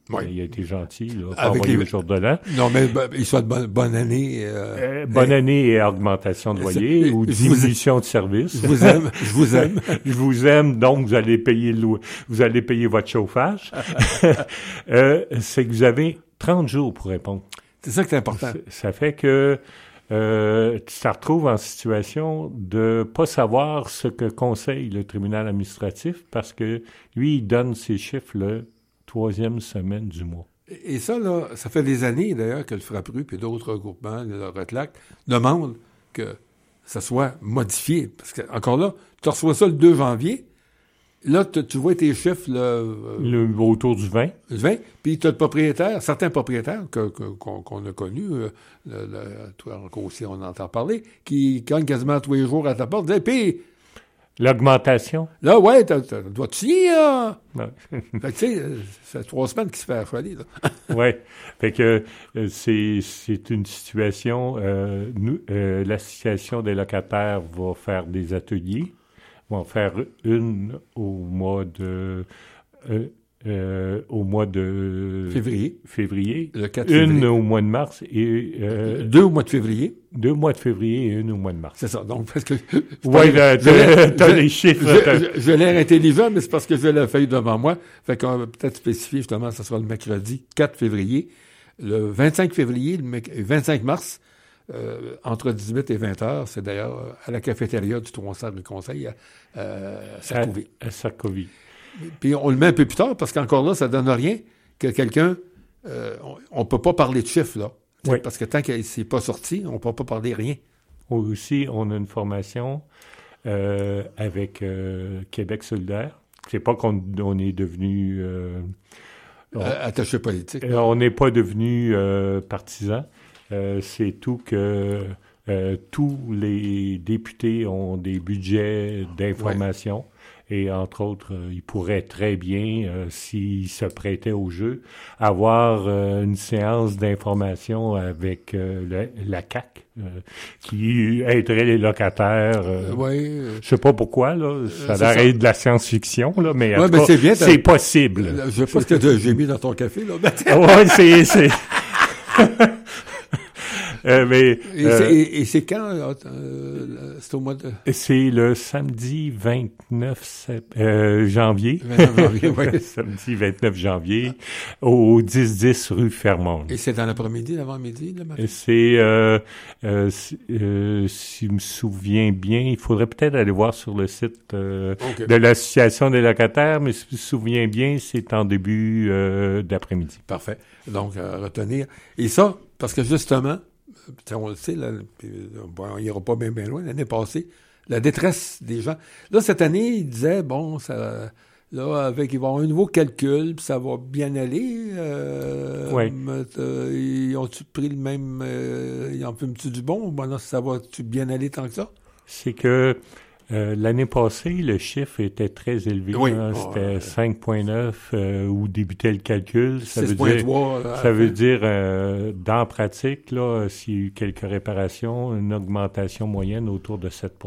[SPEAKER 6] Oui.
[SPEAKER 7] Il a été gentil, là, pas
[SPEAKER 6] Avec
[SPEAKER 7] envoyé
[SPEAKER 6] les...
[SPEAKER 7] au jour de l'an.
[SPEAKER 6] Non, mais il soit de bonne année.
[SPEAKER 7] Bonne année et augmentation de loyer ou diminution de service.
[SPEAKER 6] Je vous aime.
[SPEAKER 7] Je vous aime, donc vous allez payer votre chauffage. C'est que vous avez 30 jours pour répondre.
[SPEAKER 6] C'est ça qui est important.
[SPEAKER 7] Ça fait que tu te retrouves en situation de pas savoir ce que conseille le tribunal administratif parce que lui, il donne ses chiffres le 3e semaine du mois.
[SPEAKER 6] Et ça, là, ça fait des années, d'ailleurs, que le Frappru et d'autres regroupements, le Retlac, demandent que ça soit modifié. Parce que, encore là, tu reçois ça le 2 janvier. Là, tu vois tes chiffres
[SPEAKER 7] autour du 20.
[SPEAKER 6] 20. Puis tu as le propriétaire, certains propriétaires qu'on a connus, toi encore aussi, on entend parler, qui gagnent quasiment tous les jours à ta porte, disent, puis...
[SPEAKER 7] L'augmentation.
[SPEAKER 6] Là, ouais, dois-tu signer, là?
[SPEAKER 7] Ouais.
[SPEAKER 6] Fait que, tu sais, c'est 3 semaines qu'il se fait affoler, là.
[SPEAKER 7] Ouais. Fait que c'est une situation... l'association des locataires va faire des ateliers. Vont faire une au mois de février. Le 4 février. Une au mois de mars et
[SPEAKER 6] 2 au mois de février.
[SPEAKER 7] 2 mois de février et une au mois de mars.
[SPEAKER 6] C'est ça. Donc parce que
[SPEAKER 7] t'as les chiffres.
[SPEAKER 6] J'ai l'air intelligent, mais c'est parce que j'ai la feuille devant moi. Fait qu'on va peut-être spécifier justement, ça sera le mercredi 4 février, le 25 février, le 25 mars. Entre 18 et 20 heures, c'est d'ailleurs à la cafétéria du Tour-Centre du Conseil à Sarkovie.
[SPEAKER 7] À Sarkovie.
[SPEAKER 6] Puis on le met un peu plus tard parce qu'encore là, ça donne rien que quelqu'un... on peut pas parler de chiffres, là. Oui. Parce que tant que c'est pas sorti, on peut pas parler rien.
[SPEAKER 7] Aussi, on a une formation avec Québec solidaire. C'est pas qu'on est devenu...
[SPEAKER 6] attaché politique.
[SPEAKER 7] On n'est pas devenu partisan. C'est tout que tous les députés ont des budgets d'information et entre autres, ils pourraient très bien, s'ils se prêtaient au jeu, avoir une séance d'information avec la CAQ qui aiderait les locataires. Je sais pas pourquoi, là, ça a l'air de la science-fiction, là, mais en tout cas, c'est possible.
[SPEAKER 6] Je sais pas ce que j'ai mis dans ton café, là.
[SPEAKER 7] C'est...
[SPEAKER 6] et c'est quand? C'est au mois de...
[SPEAKER 7] C'est le samedi 29 janvier.
[SPEAKER 6] 29 janvier, oui.
[SPEAKER 7] Samedi 29 janvier, au 10-10 rue Fermont.
[SPEAKER 6] Et c'est dans l'après-midi, l'avant-midi, le matin?
[SPEAKER 7] C'est, si je me souviens bien, il faudrait peut-être aller voir sur le site de l'Association des locataires, mais si je me souviens bien, c'est en début d'après-midi.
[SPEAKER 6] Parfait. Donc, à retenir. Et ça, parce que justement, on le sait, là, on n'ira pas bien loin, l'année passée, la détresse des gens. Là, cette année, ils disaient, bon, ça, là, il va y avoir un nouveau calcul, puis ça va bien aller.
[SPEAKER 7] Oui.
[SPEAKER 6] Ils ont-tu pris le même... ils en fument-tu du bon? Bon, là, ça va-tu bien aller tant que ça?
[SPEAKER 7] C'est que l'année passée, le chiffre était très élevé.
[SPEAKER 6] Oui.
[SPEAKER 7] C'était 5,9 où débutait le calcul. Ça
[SPEAKER 6] 6,3.
[SPEAKER 7] Ça veut dire, dans la pratique, là, s'il y a eu quelques réparations, une augmentation moyenne autour de 7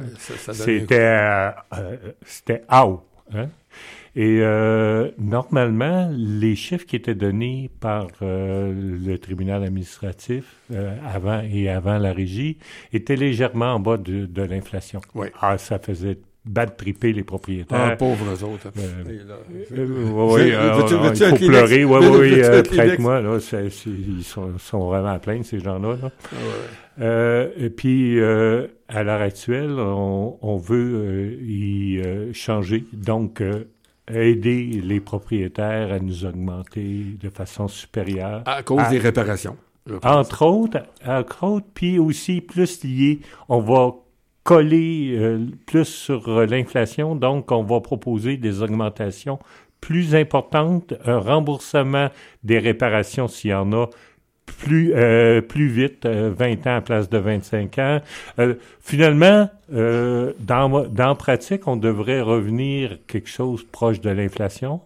[SPEAKER 7] C'était out. Hein? Et normalement, les chiffres qui étaient donnés par le tribunal administratif avant la régie étaient légèrement en bas de l'inflation.
[SPEAKER 6] Oui.
[SPEAKER 7] Ah, ça faisait battre triper les propriétaires.
[SPEAKER 6] Ah, pauvres eux autres.
[SPEAKER 7] Oui, il faut pleurer. Oui, prête-moi. Là, ils sont vraiment à plaindre, ces gens-là. Là. Et puis, à l'heure actuelle, on veut y changer. Donc, aider les propriétaires à nous augmenter de façon supérieure.
[SPEAKER 6] À cause des réparations.
[SPEAKER 7] Entre autres, puis aussi plus lié, on va coller plus sur l'inflation, donc on va proposer des augmentations plus importantes, un remboursement des réparations s'il y en a plus vite, 20 ans à place de 25 ans. Finalement, dans pratique, on devrait revenir quelque chose proche de l'inflation.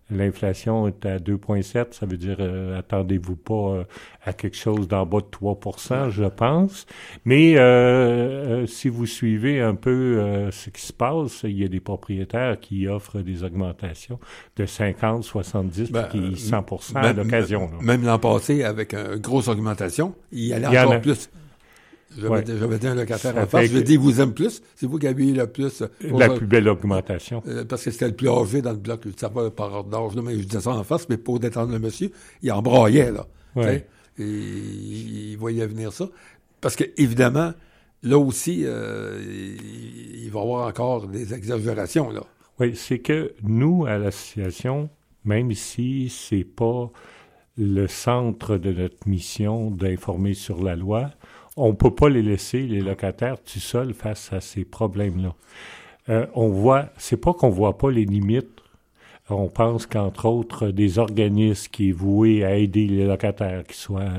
[SPEAKER 7] L'inflation est à 2,7, ça veut dire attendez-vous pas à quelque chose d'en bas de 3%, je pense. Mais si vous suivez un peu ce qui se passe, il y a des propriétaires qui offrent des augmentations de 50, 70, puis 100% à l'occasion.
[SPEAKER 6] Même l'an passé, avec une grosse augmentation, il y allait encore plus. J'avais dit un locataire en face, je lui ai dit, il vous aime plus, c'est vous qui avez eu le plus.
[SPEAKER 7] La plus belle augmentation.
[SPEAKER 6] Parce que c'était le plus âgé dans le bloc, ça va par ordre d'âge, mais je disais ça en face, mais pour détendre le monsieur, il embraillait, là.
[SPEAKER 7] Ouais.
[SPEAKER 6] Et il voyait venir ça. Parce que, évidemment, là aussi, il va y avoir encore des exagérations, là.
[SPEAKER 7] Oui, c'est que nous, à l'association, même si c'est pas le centre de notre mission d'informer sur la loi, on peut pas les laisser, les locataires, tout seuls face à ces problèmes-là. C'est pas qu'on voit pas les limites. On pense qu'entre autres, des organismes qui est voué à aider les locataires, qui soient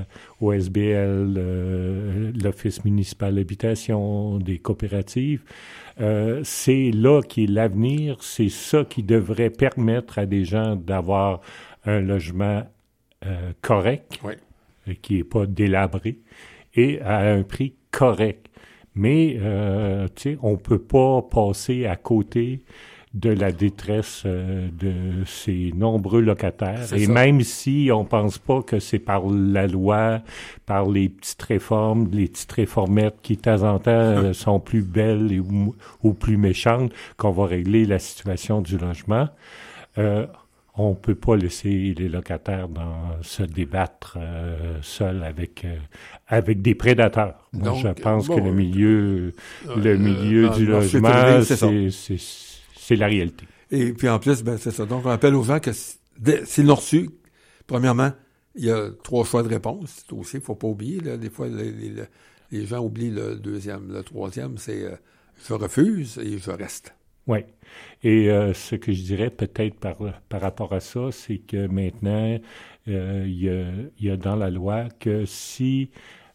[SPEAKER 7] OSBL, l'Office municipal d'habitation, des coopératives, c'est là qui est l'avenir. C'est ça qui devrait permettre à des gens d'avoir un logement correct, qui est pas délabré, et à un prix correct. Mais, tu sais, on peut pas passer à côté de la détresse de ces nombreux locataires.
[SPEAKER 6] C'est
[SPEAKER 7] et
[SPEAKER 6] ça.
[SPEAKER 7] Même si on pense pas que c'est par la loi, par les petites réformes, les petites réformettes qui, de temps en temps, sont plus belles ou plus méchantes, qu'on va régler la situation du logement, on peut pas laisser les locataires se débattre seuls avec des prédateurs. Moi,
[SPEAKER 6] Donc,
[SPEAKER 7] je pense que le milieu du logement, c'est la réalité.
[SPEAKER 6] Et puis en plus, c'est ça. Donc, on appelle aux gens que s'ils l'ont reçu, premièrement, il y a 3 choix de réponse. C'est aussi, il ne faut pas oublier. Là, des fois, les gens oublient le deuxième. Le troisième, c'est je refuse et je reste.
[SPEAKER 7] Oui. Et ce que je dirais peut-être par rapport à ça, c'est que maintenant, il y a dans la loi que si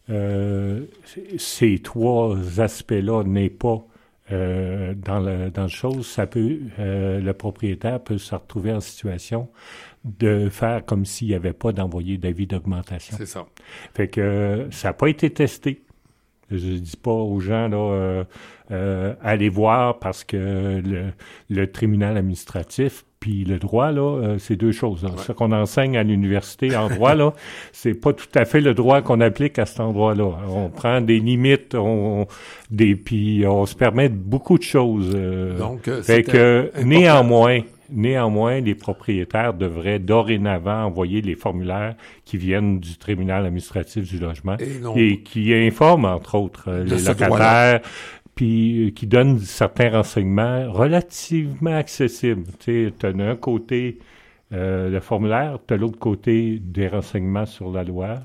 [SPEAKER 7] ces 3 aspects-là n'est pas dans le chose, ça peut le propriétaire peut se retrouver en situation de faire comme s'il n'y avait pas d'envoyé d'avis d'augmentation.
[SPEAKER 6] C'est ça.
[SPEAKER 7] Fait que ça n'a pas été testé. Je dis pas aux gens là allez voir parce que le tribunal administratif puis le droit là c'est 2 choses. Là. Ouais. Ce qu'on enseigne à l'université en droit là, c'est pas tout à fait le droit qu'on applique à cet endroit-là. On prend des limites, puis on se permet beaucoup de choses.
[SPEAKER 6] Donc
[SPEAKER 7] fait que Néanmoins, les propriétaires devraient dorénavant envoyer les formulaires qui viennent du tribunal administratif du logement et qui informent, entre autres, les locataires, puis qui donnent certains renseignements relativement accessibles. Tu sais, t'as d'un côté le formulaire, t'as l'autre côté des renseignements sur la loi.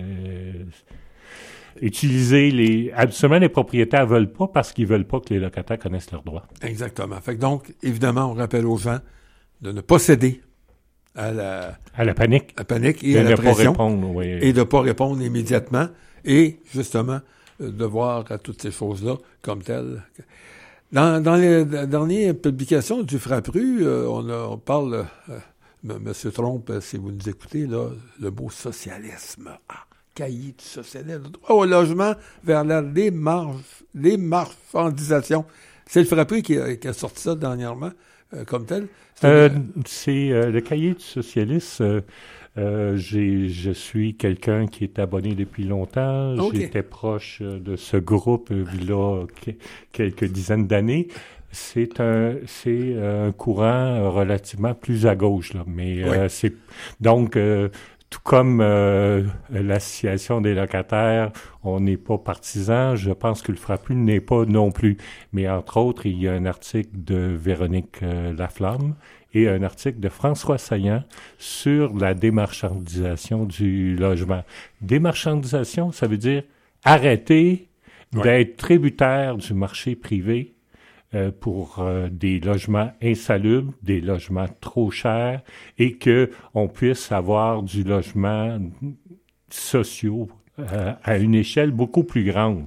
[SPEAKER 7] Absolument, les propriétaires veulent pas parce qu'ils veulent pas que les locataires connaissent leurs droits.
[SPEAKER 6] Exactement. Fait que donc, évidemment, on rappelle aux gens de ne pas céder à la panique. Et à la pression. Et de ne pas répondre immédiatement. Et, justement, de voir à toutes ces choses-là comme telles. Dans les dernières publications du Frappru, on parle, M. Trompe, si vous nous écoutez, là, le mot socialisme. Cahier du socialisme. Droit au logement vers la démarchandisation. C'est le Frappru qui a sorti ça dernièrement, comme tel.
[SPEAKER 7] C'est le cahier du socialisme. Je suis quelqu'un qui est abonné depuis longtemps. Okay. J'étais proche de ce groupe là quelques dizaines d'années. C'est un courant relativement plus à gauche là, mais c'est donc tout comme l'association des locataires, on n'est pas partisans. Je pense que le Frappru n'est pas non plus. Mais entre autres, il y a un article de Véronique Laflamme et un article de François Saillant sur la démarchandisation du logement. Démarchandisation, ça veut dire arrêter d'être tributaire du marché privé pour des logements insalubres, des logements trop chers, et que on puisse avoir du logement social à une échelle beaucoup plus grande.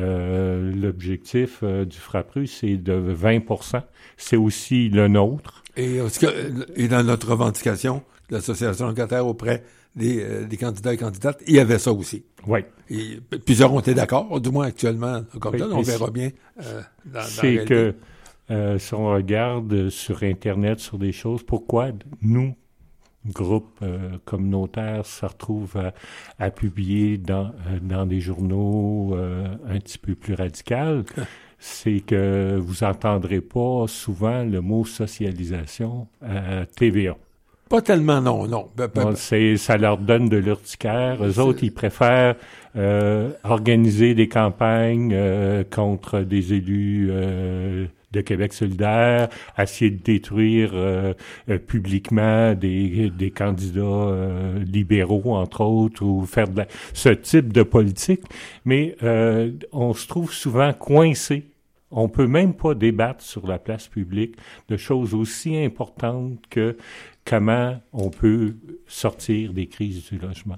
[SPEAKER 7] L'objectif du Frappru, c'est de 20%. C'est aussi le nôtre.
[SPEAKER 6] Et dans notre revendication, l'association locataire auprès des candidats et candidates, il y avait ça aussi.
[SPEAKER 7] Oui.
[SPEAKER 6] Et plusieurs ont été d'accord, du moins actuellement, comme ça, on verra bien dans
[SPEAKER 7] c'est
[SPEAKER 6] la
[SPEAKER 7] que si on regarde sur Internet, sur des choses, pourquoi nous, groupe communautaire, se retrouve à publier dans des journaux un petit peu plus radicaux, c'est que vous entendrez pas souvent le mot socialisation à TVA.
[SPEAKER 6] Pas tellement, non.
[SPEAKER 7] Donc, ça leur donne de l'urticaire. Eux autres, ils préfèrent organiser des campagnes contre des élus de Québec solidaire, essayer de détruire publiquement des candidats libéraux, entre autres, ou faire ce type de politique. Mais on se trouve souvent coincé. On peut même pas débattre sur la place publique de choses aussi importantes que comment on peut sortir des crises du logement.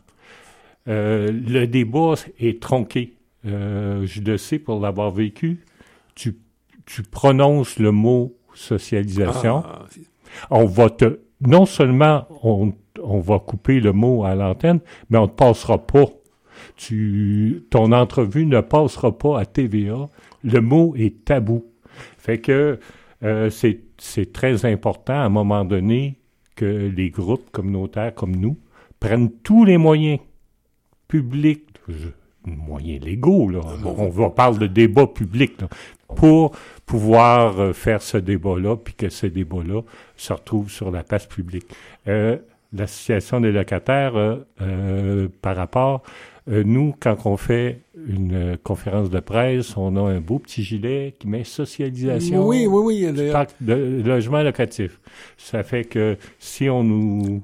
[SPEAKER 7] Le débat est tronqué. Je le sais pour l'avoir vécu. Tu prononces le mot socialisation. On va non seulement on va couper le mot à l'antenne, mais on ne passera pas. Ton entrevue ne passera pas à TVA. Le mot est tabou. Fait que c'est très important à un moment donné que les groupes communautaires comme nous prennent tous les moyens publics, moyens légaux, là. On parle de débat public, là, pour pouvoir faire ce débat-là, puis que ce débat-là se retrouve sur la place publique. L'association des locataires, par rapport, nous, quand on fait une conférence de presse, on a un beau petit gilet qui met socialisation du parc de logement locatif. Ça fait que si on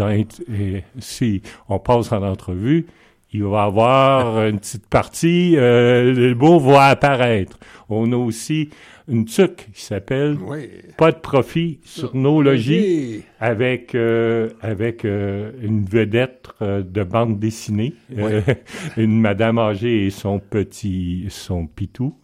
[SPEAKER 7] passe en entrevue, il va y avoir une petite partie, le mot va apparaître. On a aussi une tuque qui s'appelle « Pas de profit sur nos logis » avec une vedette de bande dessinée, une madame âgée et son pitou.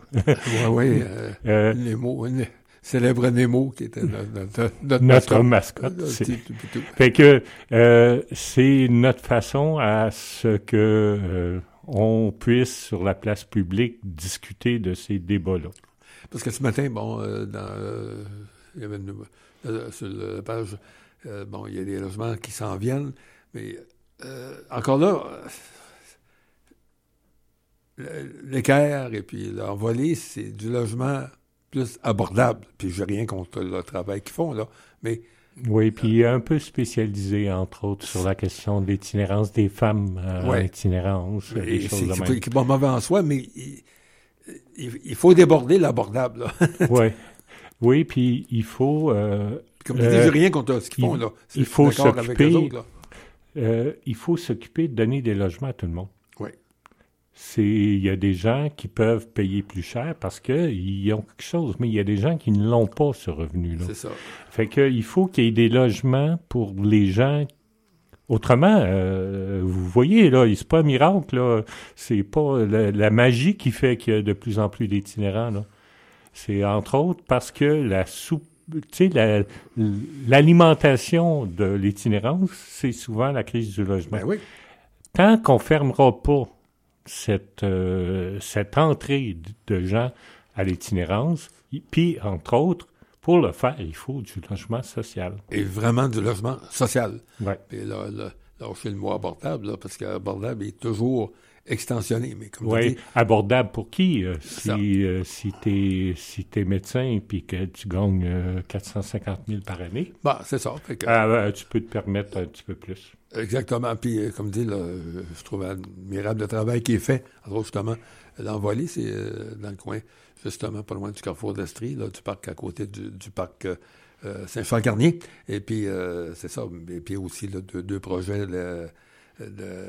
[SPEAKER 6] Nemo, célèbre Nemo qui était
[SPEAKER 7] notre mascotte. Fait que c'est notre façon à ce que on puisse sur la place publique discuter de ces débats-là.
[SPEAKER 6] Parce que ce matin, il y avait sur la page, il y a des logements qui s'en viennent, mais encore là, l'équerre et puis l'envolée, c'est du logement plus abordable. Puis j'ai rien contre le travail qu'ils font, là, mais...
[SPEAKER 7] Oui, puis un peu spécialisé, entre autres, sur la question de l'itinérance des femmes en itinérance, des choses de même.
[SPEAKER 6] C'est pas mauvais en soi, mais... Il faut déborder l'abordable, là.
[SPEAKER 7] Oui, puis il faut...
[SPEAKER 6] Comme je dis, j'ai rien contre ce qu'ils font, là.
[SPEAKER 7] Il faut s'occuper... il faut s'occuper de donner des logements à tout le monde.
[SPEAKER 6] Oui.
[SPEAKER 7] Il y a des gens qui peuvent payer plus cher parce qu'ils ont quelque chose, mais il y a des gens qui ne l'ont pas, ce revenu-là.
[SPEAKER 6] C'est ça.
[SPEAKER 7] Fait qu'il faut qu'il y ait des logements pour les gens. Autrement, vous voyez, là, c'est pas un miracle, là. C'est pas la magie qui fait qu'il y a de plus en plus d'itinérants, là. C'est entre autres parce que l'alimentation de l'itinérance, c'est souvent la crise du logement.
[SPEAKER 6] Ben oui.
[SPEAKER 7] Tant qu'on fermera pas cette entrée de gens à l'itinérance, puis, entre autres, pour le faire, il faut du logement social.
[SPEAKER 6] Et vraiment du logement social.
[SPEAKER 7] Oui.
[SPEAKER 6] Et là, je le mot abordable, là, parce qu'abordable est toujours extensionné. Mais comme
[SPEAKER 7] oui, abordable pour qui? Si t'es médecin et que tu gagnes 450 000 par année,
[SPEAKER 6] c'est ça. Fait que,
[SPEAKER 7] tu peux te permettre un petit peu plus.
[SPEAKER 6] Exactement. Puis, comme dit, là, je trouve admirable le travail qui est fait. Alors, justement, l'envolée, c'est dans le coin, justement, pas loin du carrefour d'Estrie, là, du parc à côté du parc Saint-Charles-Garnier. Et puis, c'est ça. Et puis aussi, là, deux projets je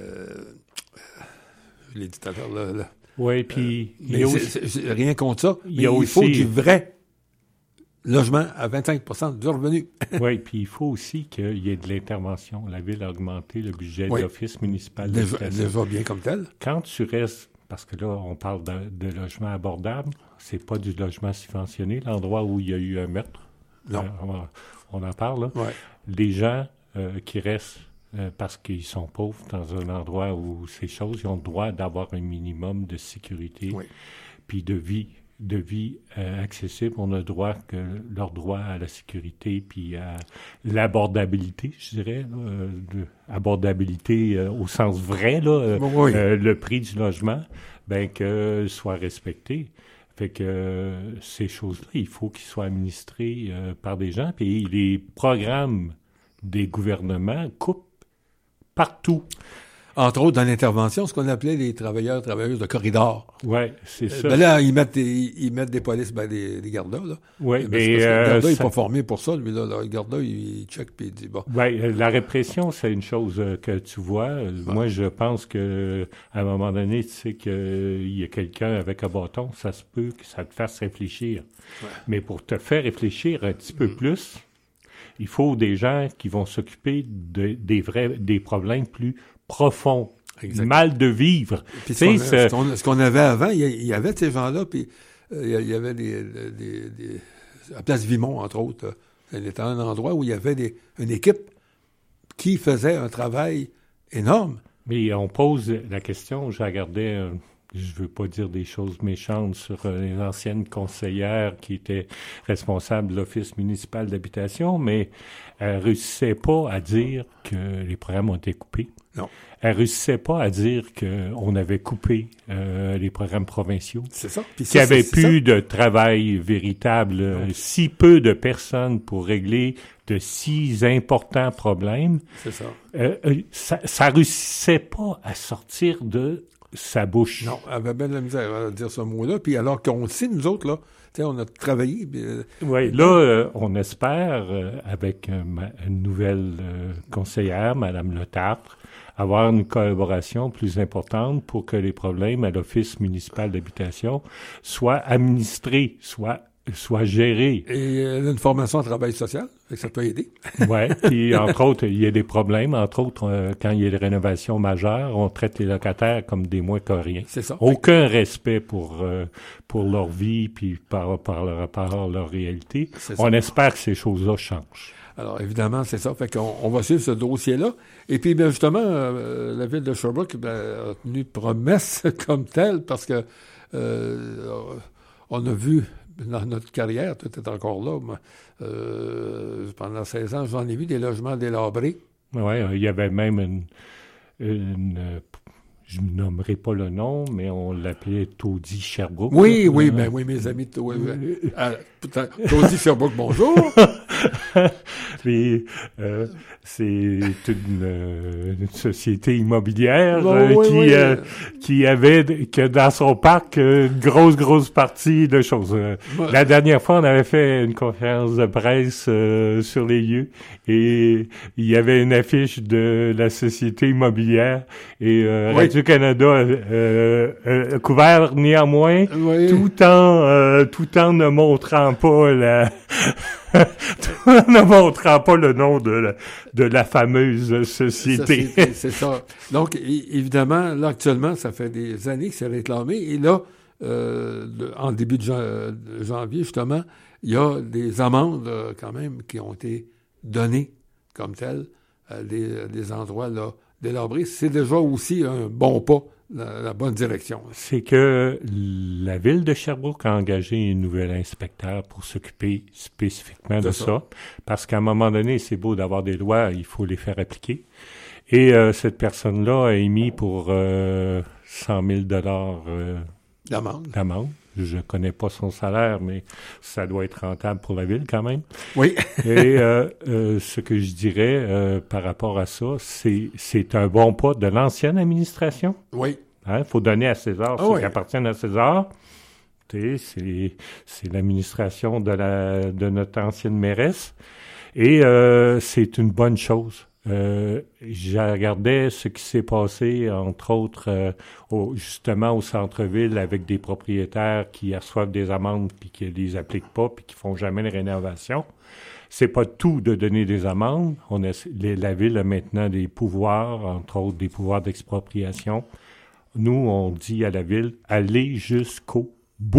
[SPEAKER 6] l'ai dit tout à l'heure, là.
[SPEAKER 7] Oui, puis...
[SPEAKER 6] mais rien contre ça. Il faut du vrai logement à 25% du revenu.
[SPEAKER 7] Oui, puis il faut aussi qu'il y ait de l'intervention. La Ville a augmenté le budget de l'Office municipal d'habitation.
[SPEAKER 6] Déjà bien comme tel.
[SPEAKER 7] Quand tu restes... Parce que là, on parle de logement abordable. C'est pas du logement subventionné, l'endroit où il y a eu un meurtre.
[SPEAKER 6] Non.
[SPEAKER 7] On en parle, là.
[SPEAKER 6] Ouais.
[SPEAKER 7] Les gens qui restent parce qu'ils sont pauvres dans un endroit où ces choses, ils ont le droit d'avoir un minimum de sécurité, puis de vie accessible. On a le droit leur droit à la sécurité puis à l'abordabilité, je dirais, abordabilité au sens vrai, là, le prix du logement, que soit respecté. Fait que ces choses-là, il faut qu'ils soient administrés par des gens. Puis les programmes des gouvernements coupent partout.
[SPEAKER 6] Entre autres, dans l'intervention, ce qu'on appelait les travailleuses de corridor.
[SPEAKER 7] Oui, c'est ça.
[SPEAKER 6] Là, ils mettent des polices, des gardas, là.
[SPEAKER 7] Oui,
[SPEAKER 6] mais le garda, il n'est pas formé pour ça, lui, là. Le garda, il check, puis il dit, bon.
[SPEAKER 7] Oui, la répression, c'est une chose que tu vois. Moi, je pense que à un moment donné, tu sais qu'il y a quelqu'un avec un bâton, ça se peut que ça te fasse réfléchir. Ouais. Mais pour te faire réfléchir un petit peu plus, il faut des gens qui vont s'occuper des problèmes plus profonds. Exactement. Mal de vivre.
[SPEAKER 6] Puis ce qu'on avait avant, il y avait ces gens-là, puis il y avait à Place Vimont, entre autres, c'était un endroit où il y avait une équipe qui faisait un travail énorme.
[SPEAKER 7] Mais on pose la question, j'ai regardé, je veux pas dire des choses méchantes sur les anciennes conseillères qui étaient responsables de l'Office municipal d'habitation, mais elles réussissaient pas à dire que les programmes ont été coupés.
[SPEAKER 6] Non.
[SPEAKER 7] Elle ne réussissait pas à dire qu'on avait coupé les programmes provinciaux.
[SPEAKER 6] C'est ça.
[SPEAKER 7] Puis qu'il n'y avait plus de travail véritable, si peu de personnes pour régler de si importants problèmes.
[SPEAKER 6] C'est ça.
[SPEAKER 7] Ça ne réussissait pas à sortir de sa bouche.
[SPEAKER 6] Non, elle avait bien de la misère à dire ce mot-là. Puis alors qu'on le sait, nous autres, là, on a travaillé.
[SPEAKER 7] Oui, là, on espère, avec une nouvelle conseillère, Mme Letartre, avoir une collaboration plus importante pour que les problèmes à l'Office municipal d'habitation soient administrés, soient gérés.
[SPEAKER 6] Et une formation en travail social, ça peut aider.
[SPEAKER 7] Oui, puis entre autres, il y a des problèmes. Entre autres, quand il y a des rénovations majeures, on traite les locataires comme des moins que rien.
[SPEAKER 6] C'est ça.
[SPEAKER 7] Aucun respect pour leur vie puis par leur réalité. On espère que ces choses-là changent.
[SPEAKER 6] Alors, évidemment, c'est ça. Fait qu'on va suivre ce dossier-là. Et puis, bien justement, la ville de Sherbrooke a tenu promesse comme telle parce que on a vu dans notre carrière, tout est encore là, pendant 16 ans, j'en ai vu des logements délabrés.
[SPEAKER 7] Oui, il y avait même je ne nommerai pas le nom, mais on l'appelait Taudis Sherbrooke.
[SPEAKER 6] Oui, mes amis Taudis Sherbrooke, bonjour.
[SPEAKER 7] Puis, c'est une société immobilière qui avait que dans son parc une grosse partie de choses. La dernière fois, on avait fait une conférence de presse sur les lieux et il y avait une affiche de la société immobilière et Radio-Canada couvert néanmoins tout en ne montrant pas ne montrant pas le nom de la fameuse société.
[SPEAKER 6] C'est ça. Donc, évidemment, là, actuellement, ça fait des années que c'est réclamé. Et là, en début de janvier, justement, il y a des amendes, quand même, qui ont été données comme telles à des endroits, là, délabrés. C'est déjà aussi un bon pas dans la bonne direction.
[SPEAKER 7] C'est que la ville de Sherbrooke a engagé une nouvelle inspecteur pour s'occuper spécifiquement de ça. Parce qu'à un moment donné, c'est beau d'avoir des lois, il faut les faire appliquer. Et cette personne-là a émis pour 100 000 d'amende. Je connais pas son salaire, mais ça doit être rentable pour la ville quand même.
[SPEAKER 6] Oui.
[SPEAKER 7] Et ce que je dirais par rapport à ça, c'est un bon pas de l'ancienne administration.
[SPEAKER 6] Oui.
[SPEAKER 7] Faut donner à César ce qui appartient à César. C'est l'administration de notre ancienne mairesse. Et c'est une bonne chose. J'ai regardé ce qui s'est passé, entre autres, justement au centre-ville avec des propriétaires qui reçoivent des amendes puis qui les appliquent pas puis qui font jamais de rénovation. C'est pas tout de donner des amendes. La ville a maintenant des pouvoirs, entre autres des pouvoirs d'expropriation. Nous, on dit à la ville, allez jusqu'au bout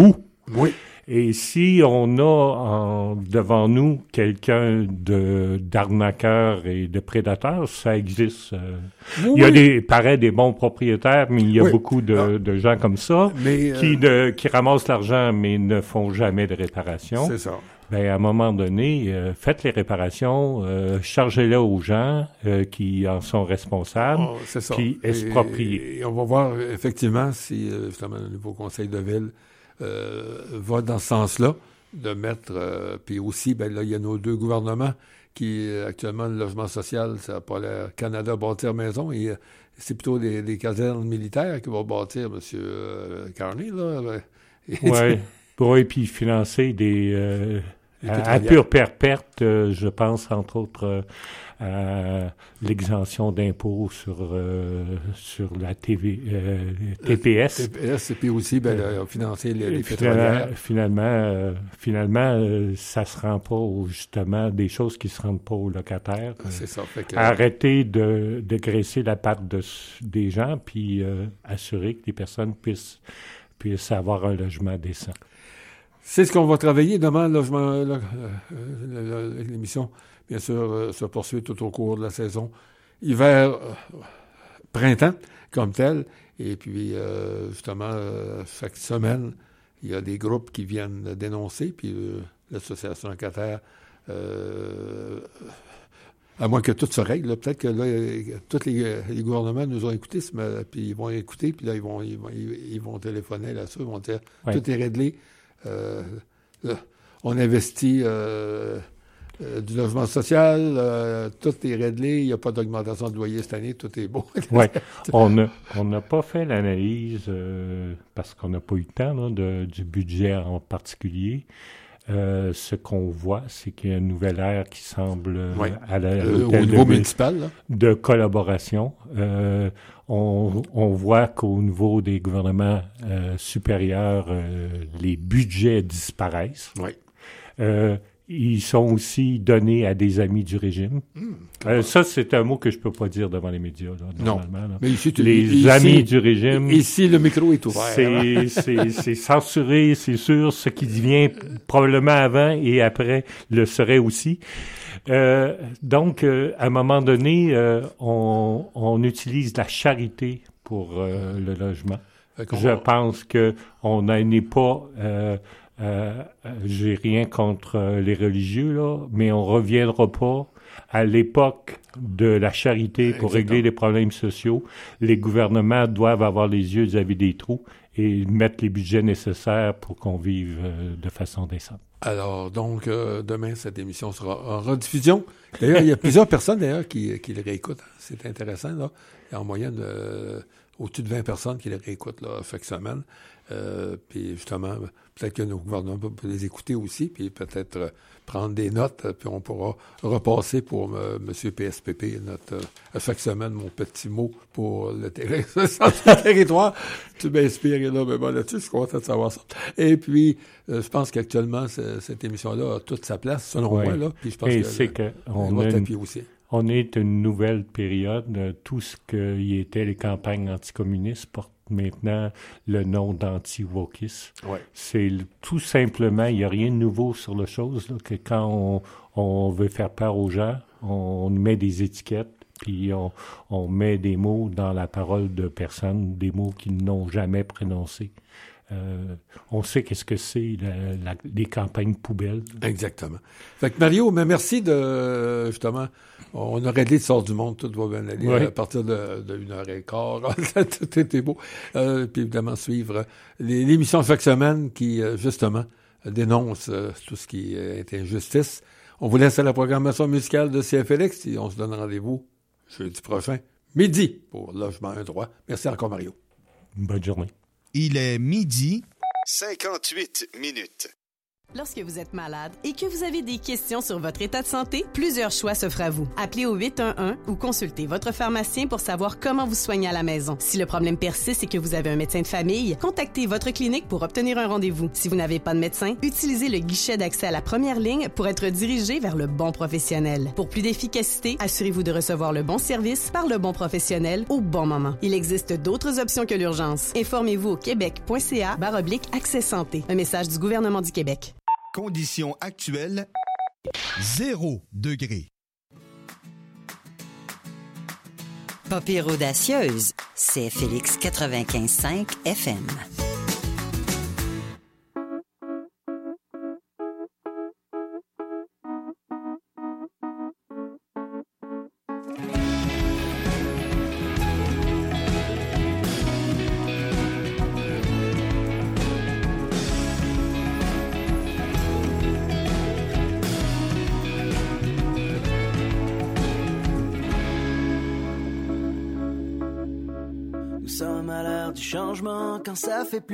[SPEAKER 6] Oui.
[SPEAKER 7] Et si on a devant nous quelqu'un d'arnaqueur et de prédateur, ça existe. Il y a des bons propriétaires, mais il y a beaucoup de gens comme ça qui ramassent l'argent mais ne font jamais de réparation.
[SPEAKER 6] C'est ça.
[SPEAKER 7] Ben, à un moment donné, faites les réparations, chargez-les aux gens qui en sont responsables, puis expropriez.
[SPEAKER 6] Et on va voir effectivement si justement le nouveau conseil de ville va dans ce sens-là, de mettre... puis aussi, ben là, il y a nos deux gouvernements qui, actuellement, le logement social, ça n'a pas l'air Canada bâtir maison, et c'est plutôt des casernes militaires qui vont bâtir, M. Carney, là.
[SPEAKER 7] Oui, puis financer des... à pure perte, je pense, entre autres, à l'exemption d'impôts sur la TPS.
[SPEAKER 6] TPS, et puis aussi financer les pétrolières.
[SPEAKER 7] Finalement, ça se rend pas justement des choses qui se rendent pas aux locataires.
[SPEAKER 6] C'est ça. Fait que...
[SPEAKER 7] Arrêter de graisser la patte des gens, puis assurer que les personnes puissent avoir un logement décent.
[SPEAKER 6] C'est ce qu'on va travailler demain, l'émission, bien sûr, se poursuit tout au cours de la saison. Hiver, printemps, comme tel. Et puis, justement, chaque semaine, il y a des groupes qui viennent dénoncer. Puis, l'association locataire, à moins que tout se règle, là, peut-être que là, tous les gouvernements nous ont écoutés, puis ils vont écouter, puis là, ils vont téléphoner là-dessus, ils vont dire, tout est réglé. On investit du logement social, tout est réglé, il n'y a pas d'augmentation de loyer cette année, tout est beau.
[SPEAKER 7] Oui, on n'a pas fait l'analyse parce qu'on n'a pas eu le temps là, du budget en particulier. Ce qu'on voit, c'est qu'il y a une nouvelle ère qui semble à
[SPEAKER 6] au niveau municipal là.
[SPEAKER 7] De collaboration. On voit qu'au niveau des gouvernements supérieurs, les budgets disparaissent.
[SPEAKER 6] Oui.
[SPEAKER 7] Ils sont aussi donnés à des amis du régime. Ça, c'est un mot que je peux pas dire devant les médias, là, normalement.
[SPEAKER 6] Non.
[SPEAKER 7] Là.
[SPEAKER 6] Mais ici,
[SPEAKER 7] les amis du régime.
[SPEAKER 6] Ici, le micro est ouvert.
[SPEAKER 7] C'est censuré, c'est sûr. Ce qui devient probablement avant et après le serait aussi. Donc, à un moment donné, on utilise la charité pour le logement. Je pense que on n'est pas... j'ai rien contre les religieux, là, mais on reviendra pas à l'époque de la charité pour régler les problèmes sociaux. Les gouvernements doivent avoir les yeux vis-à-vis des trous et mettre les budgets nécessaires pour qu'on vive de façon décente.
[SPEAKER 6] Alors, donc, demain, cette émission sera en rediffusion. D'ailleurs, il y a plusieurs personnes, d'ailleurs, qui le réécoutent. C'est intéressant, là. Il y a en moyenne au-dessus de 20 personnes qui le réécoutent, là, chaque semaine. Puis, justement, peut-être que nos gouvernements peuvent les écouter aussi, puis peut-être prendre des notes, puis on pourra repasser pour M. PSPP, à chaque semaine, mon petit mot pour le territoire. Tu m'inspires, là, mais bon, là-dessus, je suis content de savoir ça. Et puis, je pense qu'actuellement, cette émission-là a toute sa place, selon moi, là. Puis je pense
[SPEAKER 7] on est une nouvelle période. Tout ce qui était les campagnes anticommunistes porte maintenant le nom d'anti-wokisme.
[SPEAKER 6] Ouais.
[SPEAKER 7] C'est tout simplement, il n'y a rien de nouveau sur la chose, là, que quand on veut faire peur aux gens, on met des étiquettes, puis on met des mots dans la parole de personnes, des mots qu'ils n'ont jamais prononcés. On sait qu'est-ce que c'est les campagnes poubelles.
[SPEAKER 6] Exactement. Fait que Mario, mais merci de justement, on a réglé le sort du monde, tout va bien aller à partir de 1h15. Tout était beau. Puis évidemment suivre l'émission chaque semaine qui justement dénonce tout ce qui est injustice. On vous laisse à la programmation musicale de CFLX et on se donne rendez-vous jeudi prochain, midi, pour Logement 1-3. Merci encore, Mario.
[SPEAKER 7] Bonne journée.
[SPEAKER 2] Il est midi.
[SPEAKER 9] 58 minutes.
[SPEAKER 15] Lorsque vous êtes malade et que vous avez des questions sur votre état de santé, plusieurs choix s'offrent à vous. Appelez au 811 ou consultez votre pharmacien pour savoir comment vous soigner à la maison. Si le problème persiste et que vous avez un médecin de famille, contactez votre clinique pour obtenir un rendez-vous. Si vous n'avez pas de médecin, utilisez le guichet d'accès à la première ligne pour être dirigé vers le bon professionnel. Pour plus d'efficacité, assurez-vous de recevoir le bon service par le bon professionnel au bon moment. Il existe d'autres options que l'urgence. Informez-vous au québec.ca/accès santé. Un message du gouvernement du Québec.
[SPEAKER 2] Conditions actuelles, 0 degré.
[SPEAKER 3] Pas pire audacieuse, c'est Félix 95.5 FM.
[SPEAKER 8] Nous sommes à l'ère du changement quand ça fait plus